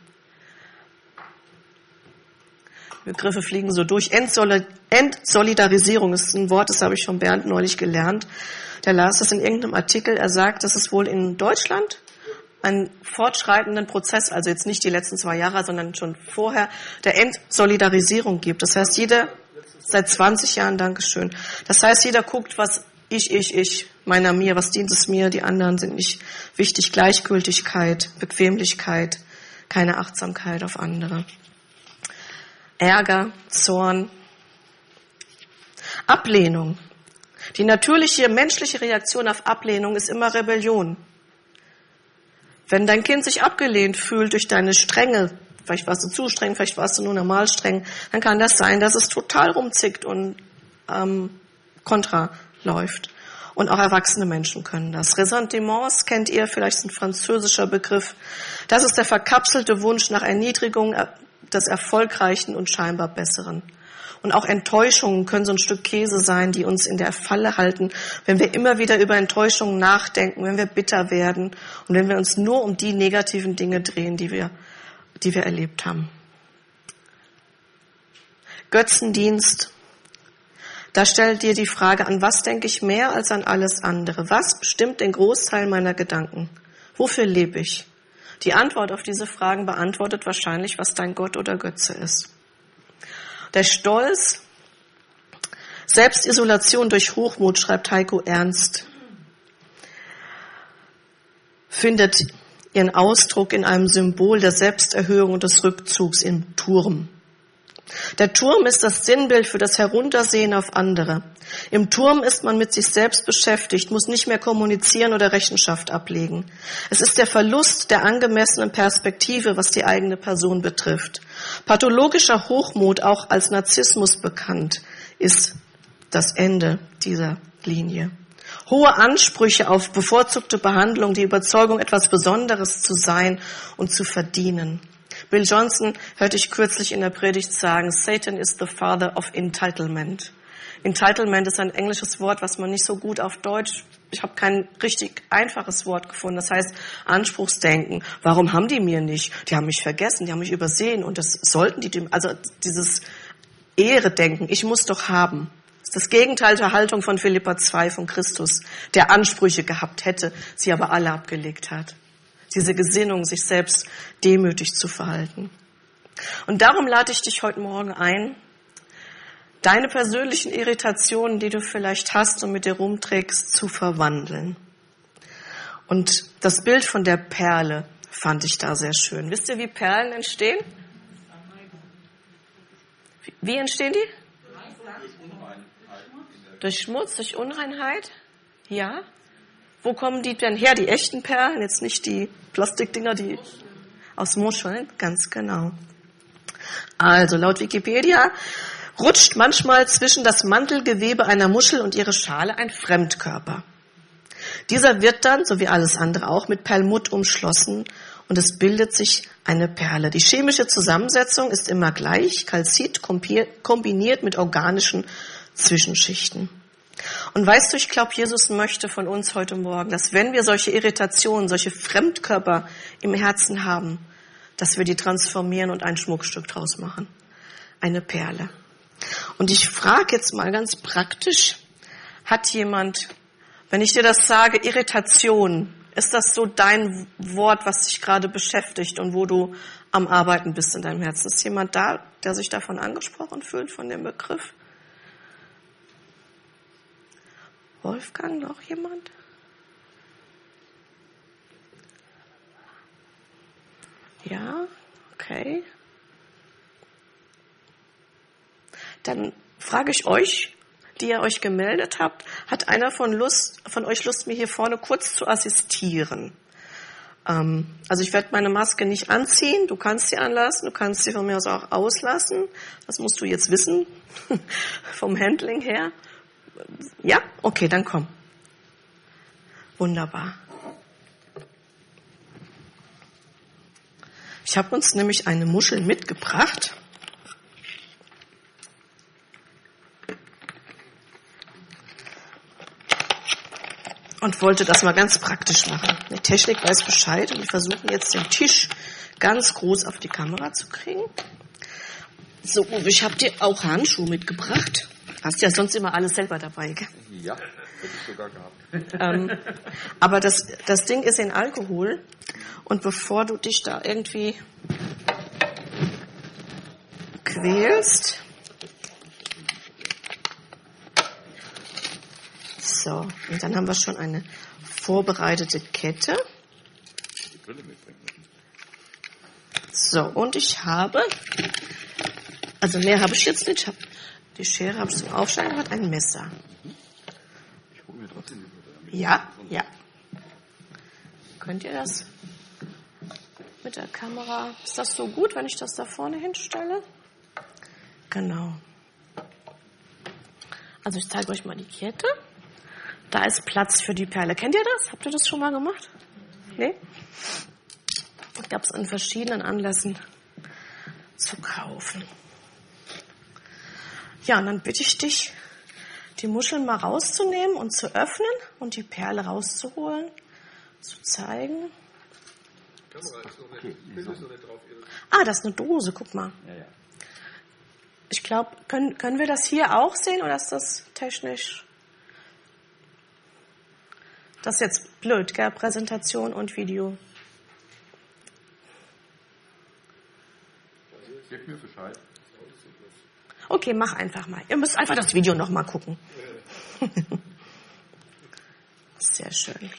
Begriffe fliegen so durch. Entsolidarisierung ist ein Wort, das habe ich von Bernd neulich gelernt. Der las das in irgendeinem Artikel. Er sagt, dass es wohl in Deutschland einen fortschreitenden Prozess, also jetzt nicht die letzten 2 Jahre, sondern schon vorher, der Entsolidarisierung gibt. Das heißt, seit 20 Jahren, Dankeschön. Das heißt, jeder guckt, was ich, meiner, mir, was dient es mir, die anderen sind nicht wichtig. Gleichgültigkeit, Bequemlichkeit, keine Achtsamkeit auf andere. Ärger, Zorn, Ablehnung. Die natürliche menschliche Reaktion auf Ablehnung ist immer Rebellion. Wenn dein Kind sich abgelehnt fühlt durch deine Strenge, vielleicht warst du zu streng, vielleicht warst du nur normal streng, dann kann das sein, dass es total rumzickt und kontra läuft. Und auch erwachsene Menschen können das. Ressentiments kennt ihr, vielleicht ist ein französischer Begriff. Das ist der verkapselte Wunsch nach Erniedrigung des Erfolgreichen und scheinbar Besseren. Und auch Enttäuschungen können so ein Stück Käse sein, die uns in der Falle halten, wenn wir immer wieder über Enttäuschungen nachdenken, wenn wir bitter werden und wenn wir uns nur um die negativen Dinge drehen, die wir erlebt haben. Götzendienst. Da stellt dir die Frage, an was denke ich mehr als an alles andere? Was bestimmt den Großteil meiner Gedanken? Wofür lebe ich? Die Antwort auf diese Fragen beantwortet wahrscheinlich, was dein Gott oder Götze ist. Der Stolz, Selbstisolation durch Hochmut, schreibt Heiko Ernst, findet ihren Ausdruck in einem Symbol der Selbsterhöhung und des Rückzugs im Turm. Der Turm ist das Sinnbild für das Heruntersehen auf andere. Im Turm ist man mit sich selbst beschäftigt, muss nicht mehr kommunizieren oder Rechenschaft ablegen. Es ist der Verlust der angemessenen Perspektive, was die eigene Person betrifft. Pathologischer Hochmut, auch als Narzissmus bekannt, ist das Ende dieser Linie. Hohe Ansprüche auf bevorzugte Behandlung, die Überzeugung, etwas Besonderes zu sein und zu verdienen. Bill Johnson hörte ich kürzlich in der Predigt sagen, Satan is the father of entitlement. Entitlement ist ein englisches Wort, was man nicht so gut auf Deutsch, ich habe kein richtig einfaches Wort gefunden. Das heißt Anspruchsdenken. Warum haben die mir nicht? Die haben mich vergessen, die haben mich übersehen und das sollten die, also dieses Ehre-Denken, ich muss doch haben. Das ist das Gegenteil der Haltung von Philipper 2 von Christus, der Ansprüche gehabt hätte, sie aber alle abgelegt hat. Diese Gesinnung, sich selbst demütig zu verhalten. Und darum lade ich dich heute Morgen ein, deine persönlichen Irritationen, die du vielleicht hast und mit dir rumträgst, zu verwandeln. Und das Bild von der Perle fand ich da sehr schön. Wisst ihr, wie Perlen entstehen? Wie entstehen die? Durch Schmutz, durch Unreinheit? Ja. Wo kommen die denn her, die echten Perlen? Jetzt nicht die Plastikdinger, die aus Muscheln? Ganz genau. Also, laut Wikipedia rutscht manchmal zwischen das Mantelgewebe einer Muschel und ihre Schale ein Fremdkörper. Dieser wird dann, so wie alles andere auch, mit Perlmutt umschlossen und es bildet sich eine Perle. Die chemische Zusammensetzung ist immer gleich, Calcit kombiniert mit organischen Zwischenschichten. Und weißt du, ich glaube, Jesus möchte von uns heute Morgen, dass wenn wir solche Irritationen, solche Fremdkörper im Herzen haben, dass wir die transformieren und ein Schmuckstück draus machen. Eine Perle. Und ich frage jetzt mal ganz praktisch, hat jemand, wenn ich dir das sage, Irritation, ist das so dein Wort, was dich gerade beschäftigt und wo du am Arbeiten bist in deinem Herzen? Ist jemand da, der sich davon angesprochen fühlt, von dem Begriff? Wolfgang, noch jemand? Ja, okay. Dann frage ich euch, die ihr euch gemeldet habt, hat einer von euch Lust, mir hier vorne kurz zu assistieren? Also ich werde meine Maske nicht anziehen, du kannst sie anlassen, du kannst sie von mir aus auch auslassen. Das musst du jetzt wissen, vom Handling her. Ja? Okay, dann komm. Wunderbar. Ich habe uns nämlich eine Muschel mitgebracht. Und wollte das mal ganz praktisch machen. Die Technik weiß Bescheid und wir versuchen jetzt den Tisch ganz groß auf die Kamera zu kriegen. So, ich habe dir auch Handschuhe mitgebracht. Hast ja sonst immer alles selber dabei, gell? Ja, hätte ich sogar gehabt. Aber das Ding ist in Alkohol und bevor du dich da irgendwie quälst. So, und dann haben wir schon eine vorbereitete Kette. So, und ich habe, also mehr habe ich jetzt nicht, die Schere habe ich zum Aufschneiden, hat ein Messer. Ja, ja. Könnt ihr das mit der Kamera? Ist das so gut, wenn ich das da vorne hinstelle? Genau. Also ich zeige euch mal die Kette. Da ist Platz für die Perle. Kennt ihr das? Habt ihr das schon mal gemacht? Nee? Das gab es an verschiedenen Anlässen zu kaufen. Ja, und dann bitte ich dich, die Muscheln mal rauszunehmen und zu öffnen und die Perle rauszuholen, zu zeigen. Kamera ist noch nicht drauf. Ah, das ist eine Dose, guck mal. Ja. Ich glaube, können wir das hier auch sehen oder ist das technisch? Das ist jetzt blöd, gell? Präsentation und Video. Gib mir Bescheid. Okay, mach einfach mal. Ihr müsst einfach das Video noch mal gucken. Sehr schön.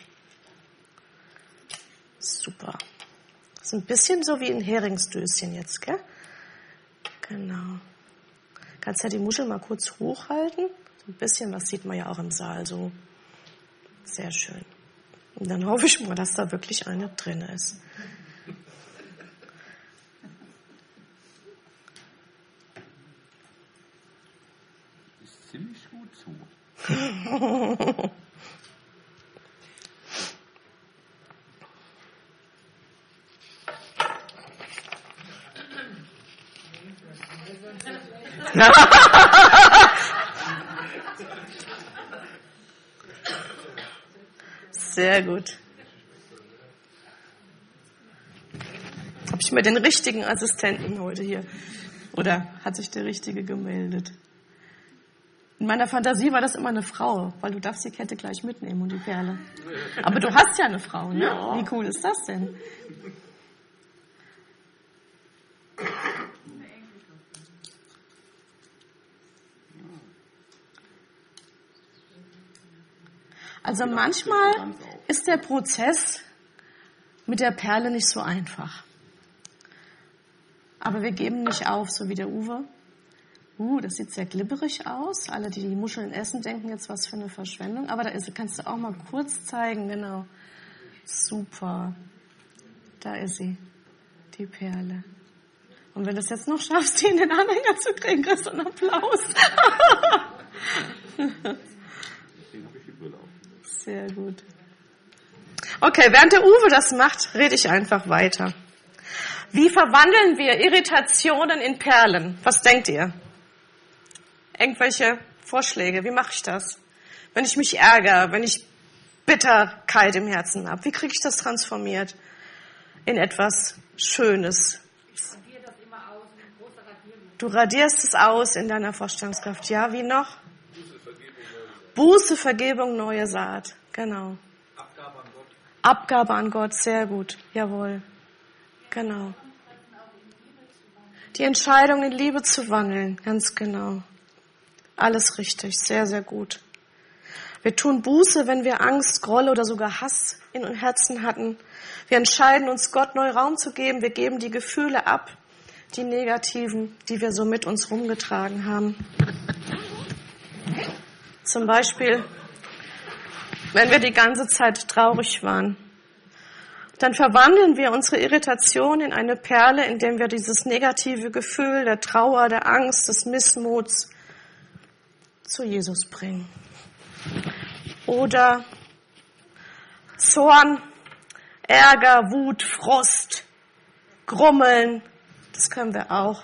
Super. Das ist ein bisschen so wie ein Heringsdöschen jetzt, gell? Genau. Kannst ja die Muschel mal kurz hochhalten. So ein bisschen, das sieht man ja auch im Saal so. Sehr schön. Und dann hoffe ich mal, dass da wirklich eine drin ist. Ist ziemlich gut zu. Sehr gut. Habe ich mir den richtigen Assistenten heute hier? Oder hat sich der Richtige gemeldet? In meiner Fantasie war das immer eine Frau, weil du darfst die Kette gleich mitnehmen und die Perle. Aber du hast ja eine Frau, ne? Ja. Wie cool ist das denn? Also manchmal ist der Prozess mit der Perle nicht so einfach. Aber wir geben nicht auf, so wie der Uwe. Das sieht sehr glibberig aus. Alle, die die Muscheln essen, denken jetzt, was für eine Verschwendung. Aber da ist sie. Kannst du auch mal kurz zeigen. Genau. Super. Da ist sie. Die Perle. Und wenn du es jetzt noch schaffst, die in den Anhänger zu kriegen, kriegst du einen Applaus. Sehr gut. Okay, während der Uwe das macht, rede ich einfach weiter. Wie verwandeln wir Irritationen in Perlen? Was denkt ihr? Irgendwelche Vorschläge? Wie mache ich das? Wenn ich mich ärgere, wenn ich Bitterkeit im Herzen habe, wie kriege ich das transformiert in etwas Schönes? Du radierst es aus in deiner Vorstellungskraft. Ja, wie noch? Buße, Vergebung, neue Saat. Genau. Abgabe an Gott, sehr gut. Jawohl. Genau. Die Entscheidung in Liebe zu wandeln, ganz genau. Alles richtig, sehr, sehr gut. Wir tun Buße, wenn wir Angst, Groll oder sogar Hass in unserem Herzen hatten. Wir entscheiden uns, Gott neu Raum zu geben. Wir geben die Gefühle ab, die negativen, die wir so mit uns rumgetragen haben. Zum Beispiel, wenn wir die ganze Zeit traurig waren. Dann verwandeln wir unsere Irritation in eine Perle, indem wir dieses negative Gefühl der Trauer, der Angst, des Missmuts zu Jesus bringen. Oder Zorn, Ärger, Wut, Frust, Grummeln, das können wir auch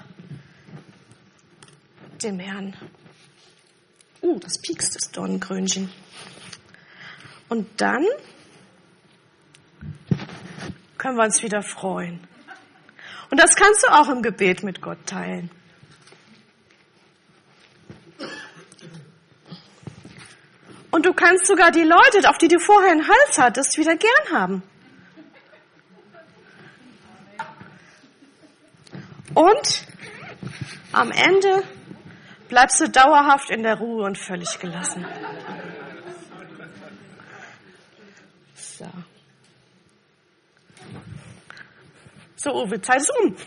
dem Herrn. Das piekst, das Dornenkrönchen. Und dann können wir uns wieder freuen. Und das kannst du auch im Gebet mit Gott teilen. Und du kannst sogar die Leute, auf die du vorher einen Hals hattest, wieder gern haben. Und am Ende bleibst du dauerhaft in der Ruhe und völlig gelassen. So. So, Uwe, Zeit ist um.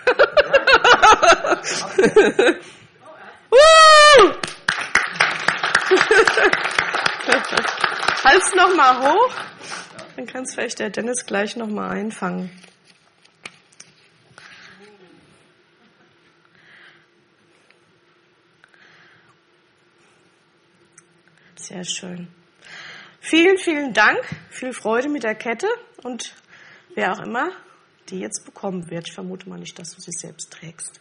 Halt's noch mal hoch, dann kann es vielleicht der Dennis gleich noch mal einfangen. Sehr schön. Vielen, vielen Dank, viel Freude mit der Kette und wer auch immer die jetzt bekommen wird. Ich vermute mal nicht, dass du sie selbst trägst.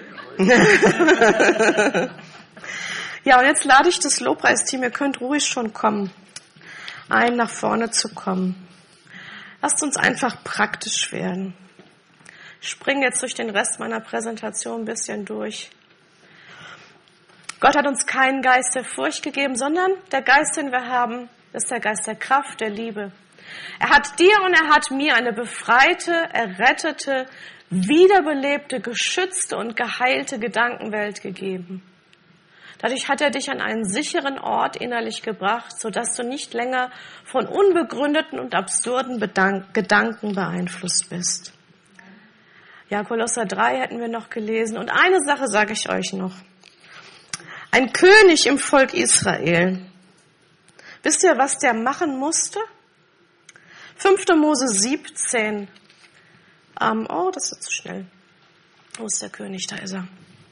Ja, und jetzt lade ich das Lobpreisteam, ihr könnt ruhig schon kommen, ein, nach vorne zu kommen. Lasst uns einfach praktisch werden. Ich springe jetzt durch den Rest meiner Präsentation ein bisschen durch. Gott hat uns keinen Geist der Furcht gegeben, sondern der Geist, den wir haben, ist der Geist der Kraft, der Liebe. Er hat dir und er hat mir eine befreite, errettete, wiederbelebte, geschützte und geheilte Gedankenwelt gegeben. Dadurch hat er dich an einen sicheren Ort innerlich gebracht, sodass du nicht länger von unbegründeten und absurden Gedanken beeinflusst bist. Ja, Kolosser 3 hätten wir noch gelesen. Und eine Sache sage ich euch noch. Ein König im Volk Israel. Wisst ihr, was der machen musste? 5. Mose 17. Das ist zu schnell. Wo ist der König? Da ist er.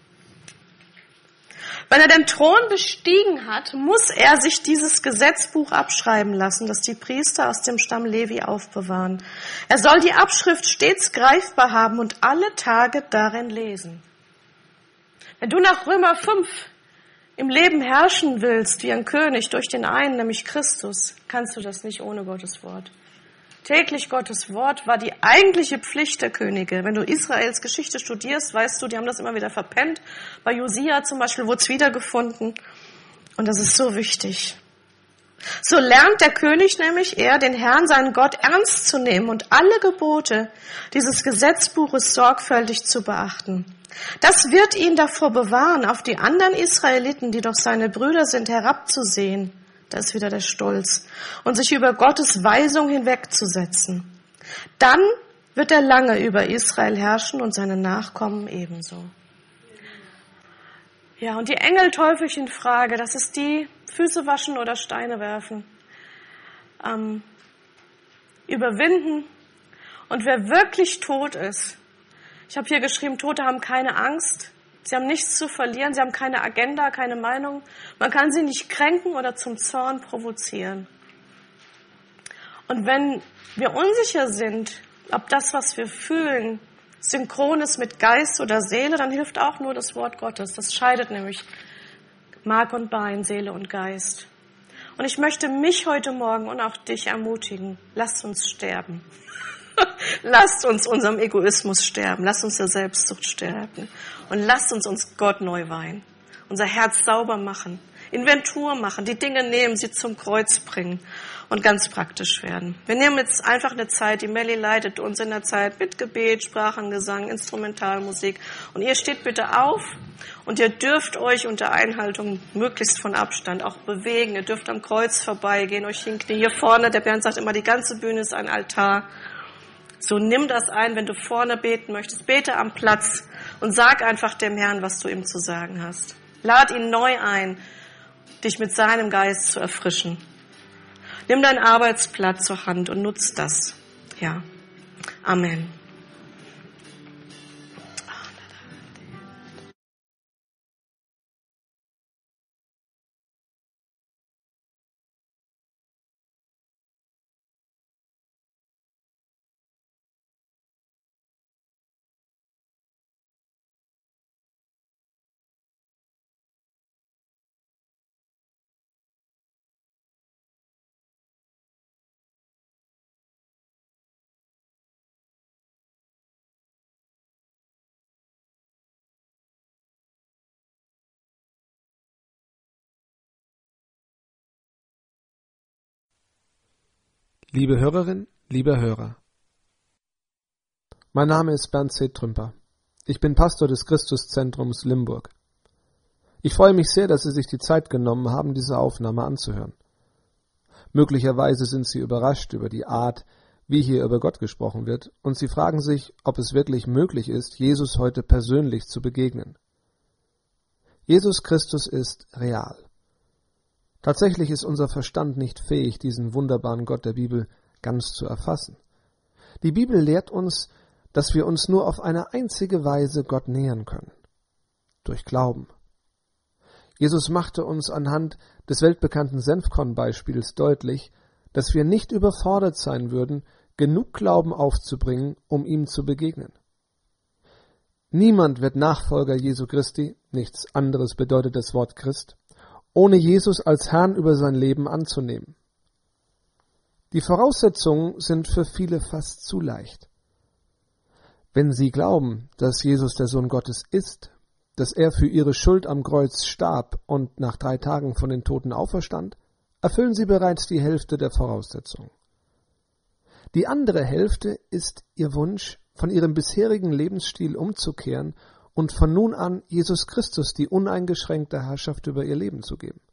Wenn er den Thron bestiegen hat, muss er sich dieses Gesetzbuch abschreiben lassen, das die Priester aus dem Stamm Levi aufbewahren. Er soll die Abschrift stets greifbar haben und alle Tage darin lesen. Wenn du nach Römer 5 im Leben herrschen willst wie ein König durch den einen, nämlich Christus, kannst du das nicht ohne Gottes Wort. Täglich Gottes Wort war die eigentliche Pflicht der Könige. Wenn du Israels Geschichte studierst, weißt du, die haben das immer wieder verpennt. Bei Josia zum Beispiel wurde es wiedergefunden. Und das ist so wichtig. So lernt der König nämlich, den Herrn, seinen Gott, ernst zu nehmen und alle Gebote dieses Gesetzbuches sorgfältig zu beachten. Das wird ihn davor bewahren, auf die anderen Israeliten, die doch seine Brüder sind, herabzusehen. Da ist wieder der Stolz. Und sich über Gottes Weisung hinwegzusetzen. Dann wird er lange über Israel herrschen und seine Nachkommen ebenso. Ja, und die Engel-Teufelchen-Frage, das ist die Füße waschen oder Steine werfen. Überwinden. Und wer wirklich tot ist, ich habe hier geschrieben, Tote haben keine Angst. Sie haben nichts zu verlieren, sie haben keine Agenda, keine Meinung. Man kann sie nicht kränken oder zum Zorn provozieren. Und wenn wir unsicher sind, ob das, was wir fühlen, synchron ist mit Geist oder Seele, dann hilft auch nur das Wort Gottes. Das scheidet nämlich Mark und Bein, Seele und Geist. Und ich möchte mich heute Morgen und auch dich ermutigen, lasst uns sterben. Lasst uns unserem Egoismus sterben, lasst uns der Selbstsucht sterben und lasst uns Gott neu weihen, unser Herz sauber machen, Inventur machen, die Dinge nehmen, sie zum Kreuz bringen und ganz praktisch werden. Wir nehmen jetzt einfach eine Zeit, die Melli leitet uns in der Zeit mit Gebet, Sprachengesang, Instrumentalmusik und ihr steht bitte auf und ihr dürft euch unter Einhaltung möglichst von Abstand auch bewegen, ihr dürft am Kreuz vorbeigehen, euch hinknien. Hier vorne, der Bernd sagt immer, die ganze Bühne ist ein Altar. So nimm das ein, wenn du vorne beten möchtest. Bete am Platz und sag einfach dem Herrn, was du ihm zu sagen hast. Lad ihn neu ein, dich mit seinem Geist zu erfrischen. Nimm deinen Arbeitsplatz zur Hand und nutz das. Ja. Amen. Liebe Hörerin, lieber Hörer, mein Name ist Bernd C. Trümper. Ich bin Pastor des Christuszentrums Limburg. Ich freue mich sehr, dass Sie sich die Zeit genommen haben, diese Aufnahme anzuhören. Möglicherweise sind Sie überrascht über die Art, wie hier über Gott gesprochen wird, und Sie fragen sich, ob es wirklich möglich ist, Jesus heute persönlich zu begegnen. Jesus Christus ist real. Tatsächlich ist unser Verstand nicht fähig, diesen wunderbaren Gott der Bibel ganz zu erfassen. Die Bibel lehrt uns, dass wir uns nur auf eine einzige Weise Gott nähern können: durch Glauben. Jesus machte uns anhand des weltbekannten Senfkornbeispiels deutlich, dass wir nicht überfordert sein würden, genug Glauben aufzubringen, um ihm zu begegnen. Niemand wird Nachfolger Jesu Christi, nichts anderes bedeutet das Wort Christ, ohne Jesus als Herrn über sein Leben anzunehmen. Die Voraussetzungen sind für viele fast zu leicht. Wenn sie glauben, dass Jesus der Sohn Gottes ist, dass er für ihre Schuld am Kreuz starb und nach 3 Tagen von den Toten auferstand, erfüllen sie bereits die Hälfte der Voraussetzungen. Die andere Hälfte ist ihr Wunsch, von ihrem bisherigen Lebensstil umzukehren und von nun an Jesus Christus die uneingeschränkte Herrschaft über ihr Leben zu geben.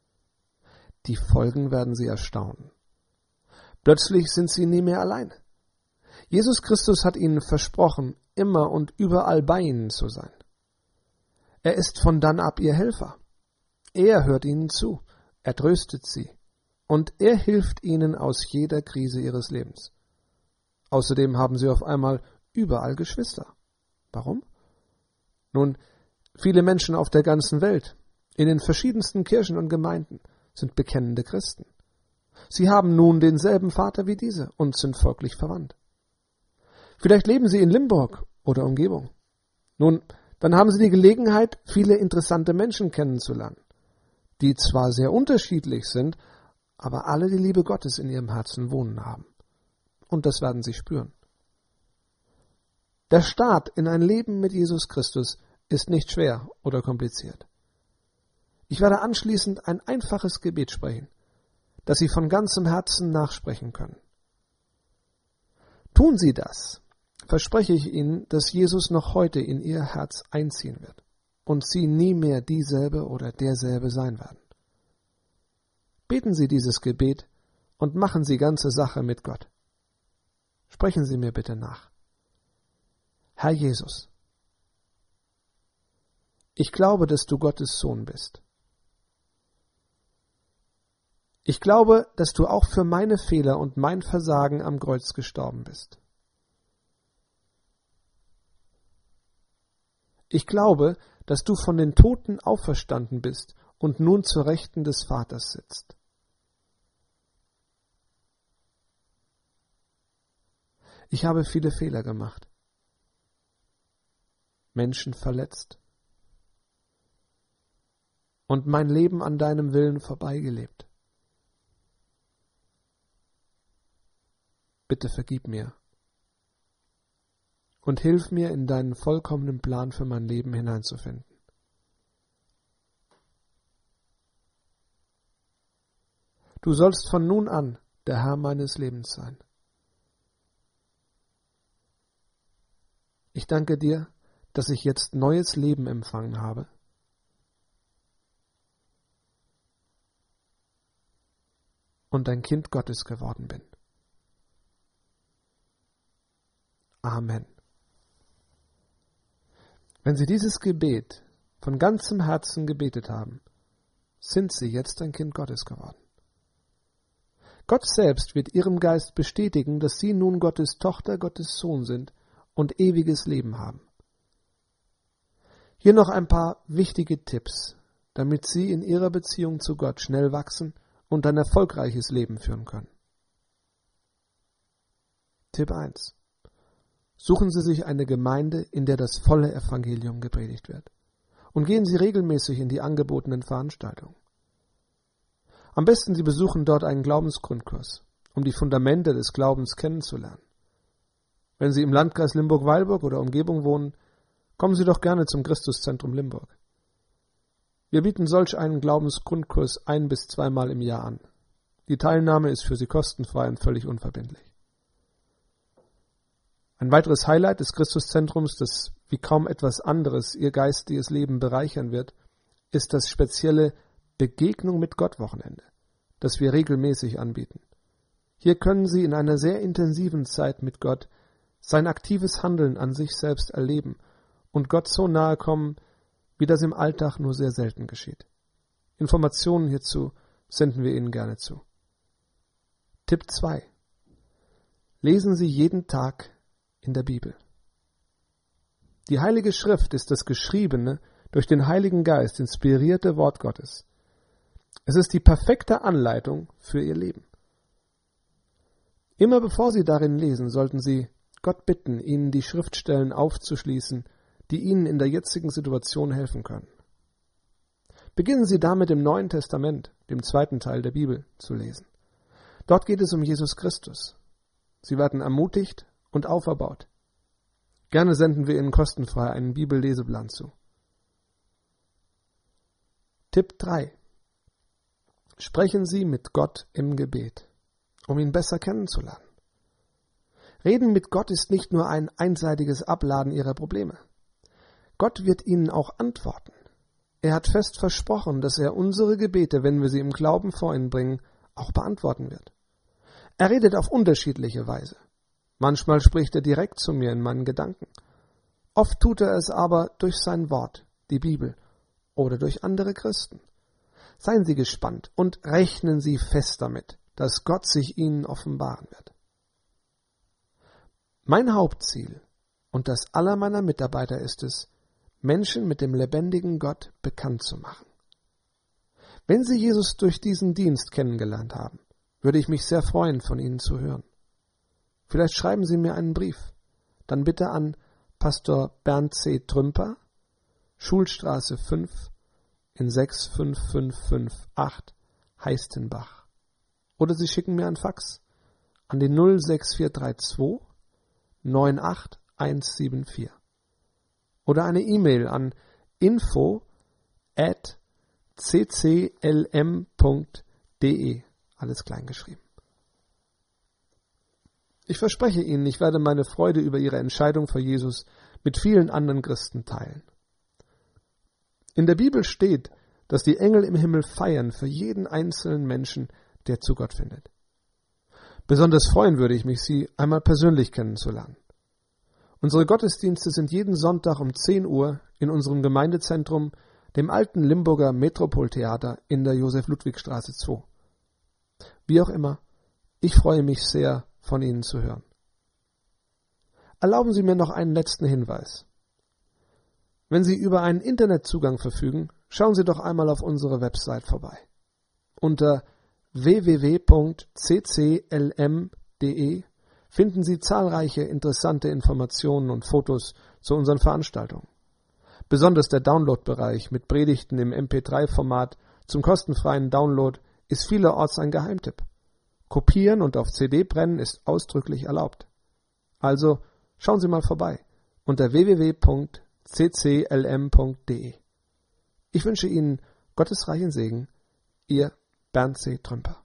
Die Folgen werden sie erstaunen. Plötzlich sind sie nie mehr allein. Jesus Christus hat ihnen versprochen, immer und überall bei ihnen zu sein. Er ist von dann ab ihr Helfer. Er hört ihnen zu, er tröstet sie und er hilft ihnen aus jeder Krise ihres Lebens. Außerdem haben sie auf einmal überall Geschwister. Warum? Nun, viele Menschen auf der ganzen Welt, in den verschiedensten Kirchen und Gemeinden, sind bekennende Christen. Sie haben nun denselben Vater wie diese und sind folglich verwandt. Vielleicht leben sie in Limburg oder Umgebung. Nun, Dann haben Sie die Gelegenheit, viele interessante Menschen kennenzulernen, die zwar sehr unterschiedlich sind, aber alle die Liebe Gottes in ihrem Herzen wohnen haben. Und das werden Sie spüren. Der Start in ein Leben mit Jesus Christus ist nicht schwer oder kompliziert. Ich werde anschließend ein einfaches Gebet sprechen, das Sie von ganzem Herzen nachsprechen können. Tun Sie das, verspreche ich Ihnen, dass Jesus noch heute in Ihr Herz einziehen wird und Sie nie mehr dieselbe oder derselbe sein werden. Beten Sie dieses Gebet und machen Sie ganze Sache mit Gott. Sprechen Sie mir bitte nach. Herr Jesus, ich glaube, dass du Gottes Sohn bist. Ich glaube, dass du auch für meine Fehler und mein Versagen am Kreuz gestorben bist. Ich glaube, dass du von den Toten auferstanden bist und nun zur Rechten des Vaters sitzt. Ich habe viele Fehler gemacht, Menschen verletzt und mein Leben an deinem Willen vorbeigelebt. Bitte vergib mir und hilf mir, in deinen vollkommenen Plan für mein Leben hineinzufinden. Du sollst von nun an der Herr meines Lebens sein. Ich danke dir, dass ich jetzt neues Leben empfangen habe. Und ein Kind Gottes geworden bin. Amen. Wenn Sie dieses Gebet von ganzem Herzen gebetet haben, sind Sie jetzt ein Kind Gottes geworden. Gott selbst wird Ihrem Geist bestätigen, dass Sie nun Gottes Tochter, Gottes Sohn sind und ewiges Leben haben. Hier noch ein paar wichtige Tipps, damit Sie in Ihrer Beziehung zu Gott schnell wachsen und ein erfolgreiches Leben führen können. Tipp 1. Suchen Sie sich eine Gemeinde, in der das volle Evangelium gepredigt wird. Und gehen Sie regelmäßig in die angebotenen Veranstaltungen. Am besten Sie besuchen dort einen Glaubensgrundkurs, um die Fundamente des Glaubens kennenzulernen. Wenn Sie im Landkreis Limburg-Weilburg oder Umgebung wohnen, kommen Sie doch gerne zum Christuszentrum Limburg. Wir bieten solch einen Glaubensgrundkurs 1- bis 2-mal im Jahr an. Die Teilnahme ist für Sie kostenfrei und völlig unverbindlich. Ein weiteres Highlight des Christuszentrums, das wie kaum etwas anderes Ihr geistiges Leben bereichern wird, ist das spezielle Begegnung mit Gott Wochenende, das wir regelmäßig anbieten. Hier können Sie in einer sehr intensiven Zeit mit Gott sein aktives Handeln an sich selbst erleben und Gott so nahe kommen, wie das im Alltag nur sehr selten geschieht. Informationen hierzu senden wir Ihnen gerne zu. Tipp 2. Lesen Sie jeden Tag in der Bibel. Die Heilige Schrift ist das geschriebene, durch den Heiligen Geist inspirierte Wort Gottes. Es ist die perfekte Anleitung für Ihr Leben. Immer bevor Sie darin lesen, sollten Sie Gott bitten, Ihnen die Schriftstellen aufzuschließen, die Ihnen in der jetzigen Situation helfen können. Beginnen Sie damit im Neuen Testament, dem 2. Teil der Bibel, zu lesen. Dort geht es um Jesus Christus. Sie werden ermutigt und auferbaut. Gerne senden wir Ihnen kostenfrei einen Bibelleseplan zu. Tipp 3. Sprechen Sie mit Gott im Gebet, um ihn besser kennenzulernen. Reden mit Gott ist nicht nur ein einseitiges Abladen Ihrer Probleme. Gott wird Ihnen auch antworten. Er hat fest versprochen, dass er unsere Gebete, wenn wir sie im Glauben vor ihn bringen, auch beantworten wird. Er redet auf unterschiedliche Weise. Manchmal spricht er direkt zu mir in meinen Gedanken. Oft tut er es aber durch sein Wort, die Bibel, oder durch andere Christen. Seien Sie gespannt und rechnen Sie fest damit, dass Gott sich Ihnen offenbaren wird. Mein Hauptziel und das aller meiner Mitarbeiter ist es, Menschen mit dem lebendigen Gott bekannt zu machen. Wenn Sie Jesus durch diesen Dienst kennengelernt haben, würde ich mich sehr freuen, von Ihnen zu hören. Vielleicht schreiben Sie mir einen Brief, dann bitte an Pastor Bernd C. Trümper, Schulstraße 5 in 65558 Heistenbach. Oder Sie schicken mir einen Fax an die 06432 98174. Oder eine E-Mail an info@cclm.de. Alles klein geschrieben. Ich verspreche Ihnen, ich werde meine Freude über Ihre Entscheidung für Jesus mit vielen anderen Christen teilen. In der Bibel steht, dass die Engel im Himmel feiern für jeden einzelnen Menschen, der zu Gott findet. Besonders freuen würde ich mich, Sie einmal persönlich kennenzulernen. Unsere Gottesdienste sind jeden Sonntag um 10 Uhr in unserem Gemeindezentrum, dem alten Limburger Metropoltheater in der Josef-Ludwig-Straße 2. Wie auch immer, ich freue mich sehr, von Ihnen zu hören. Erlauben Sie mir noch einen letzten Hinweis. Wenn Sie über einen Internetzugang verfügen, schauen Sie doch einmal auf unsere Website vorbei. Unter www.cclm.de finden Sie zahlreiche interessante Informationen und Fotos zu unseren Veranstaltungen. Besonders der Download-Bereich mit Predigten im MP3-Format zum kostenfreien Download ist vielerorts ein Geheimtipp. Kopieren und auf CD brennen ist ausdrücklich erlaubt. Also schauen Sie mal vorbei unter www.cclm.de. Ich wünsche Ihnen Gottes reichen Segen, Ihr Bernd C. Trümper.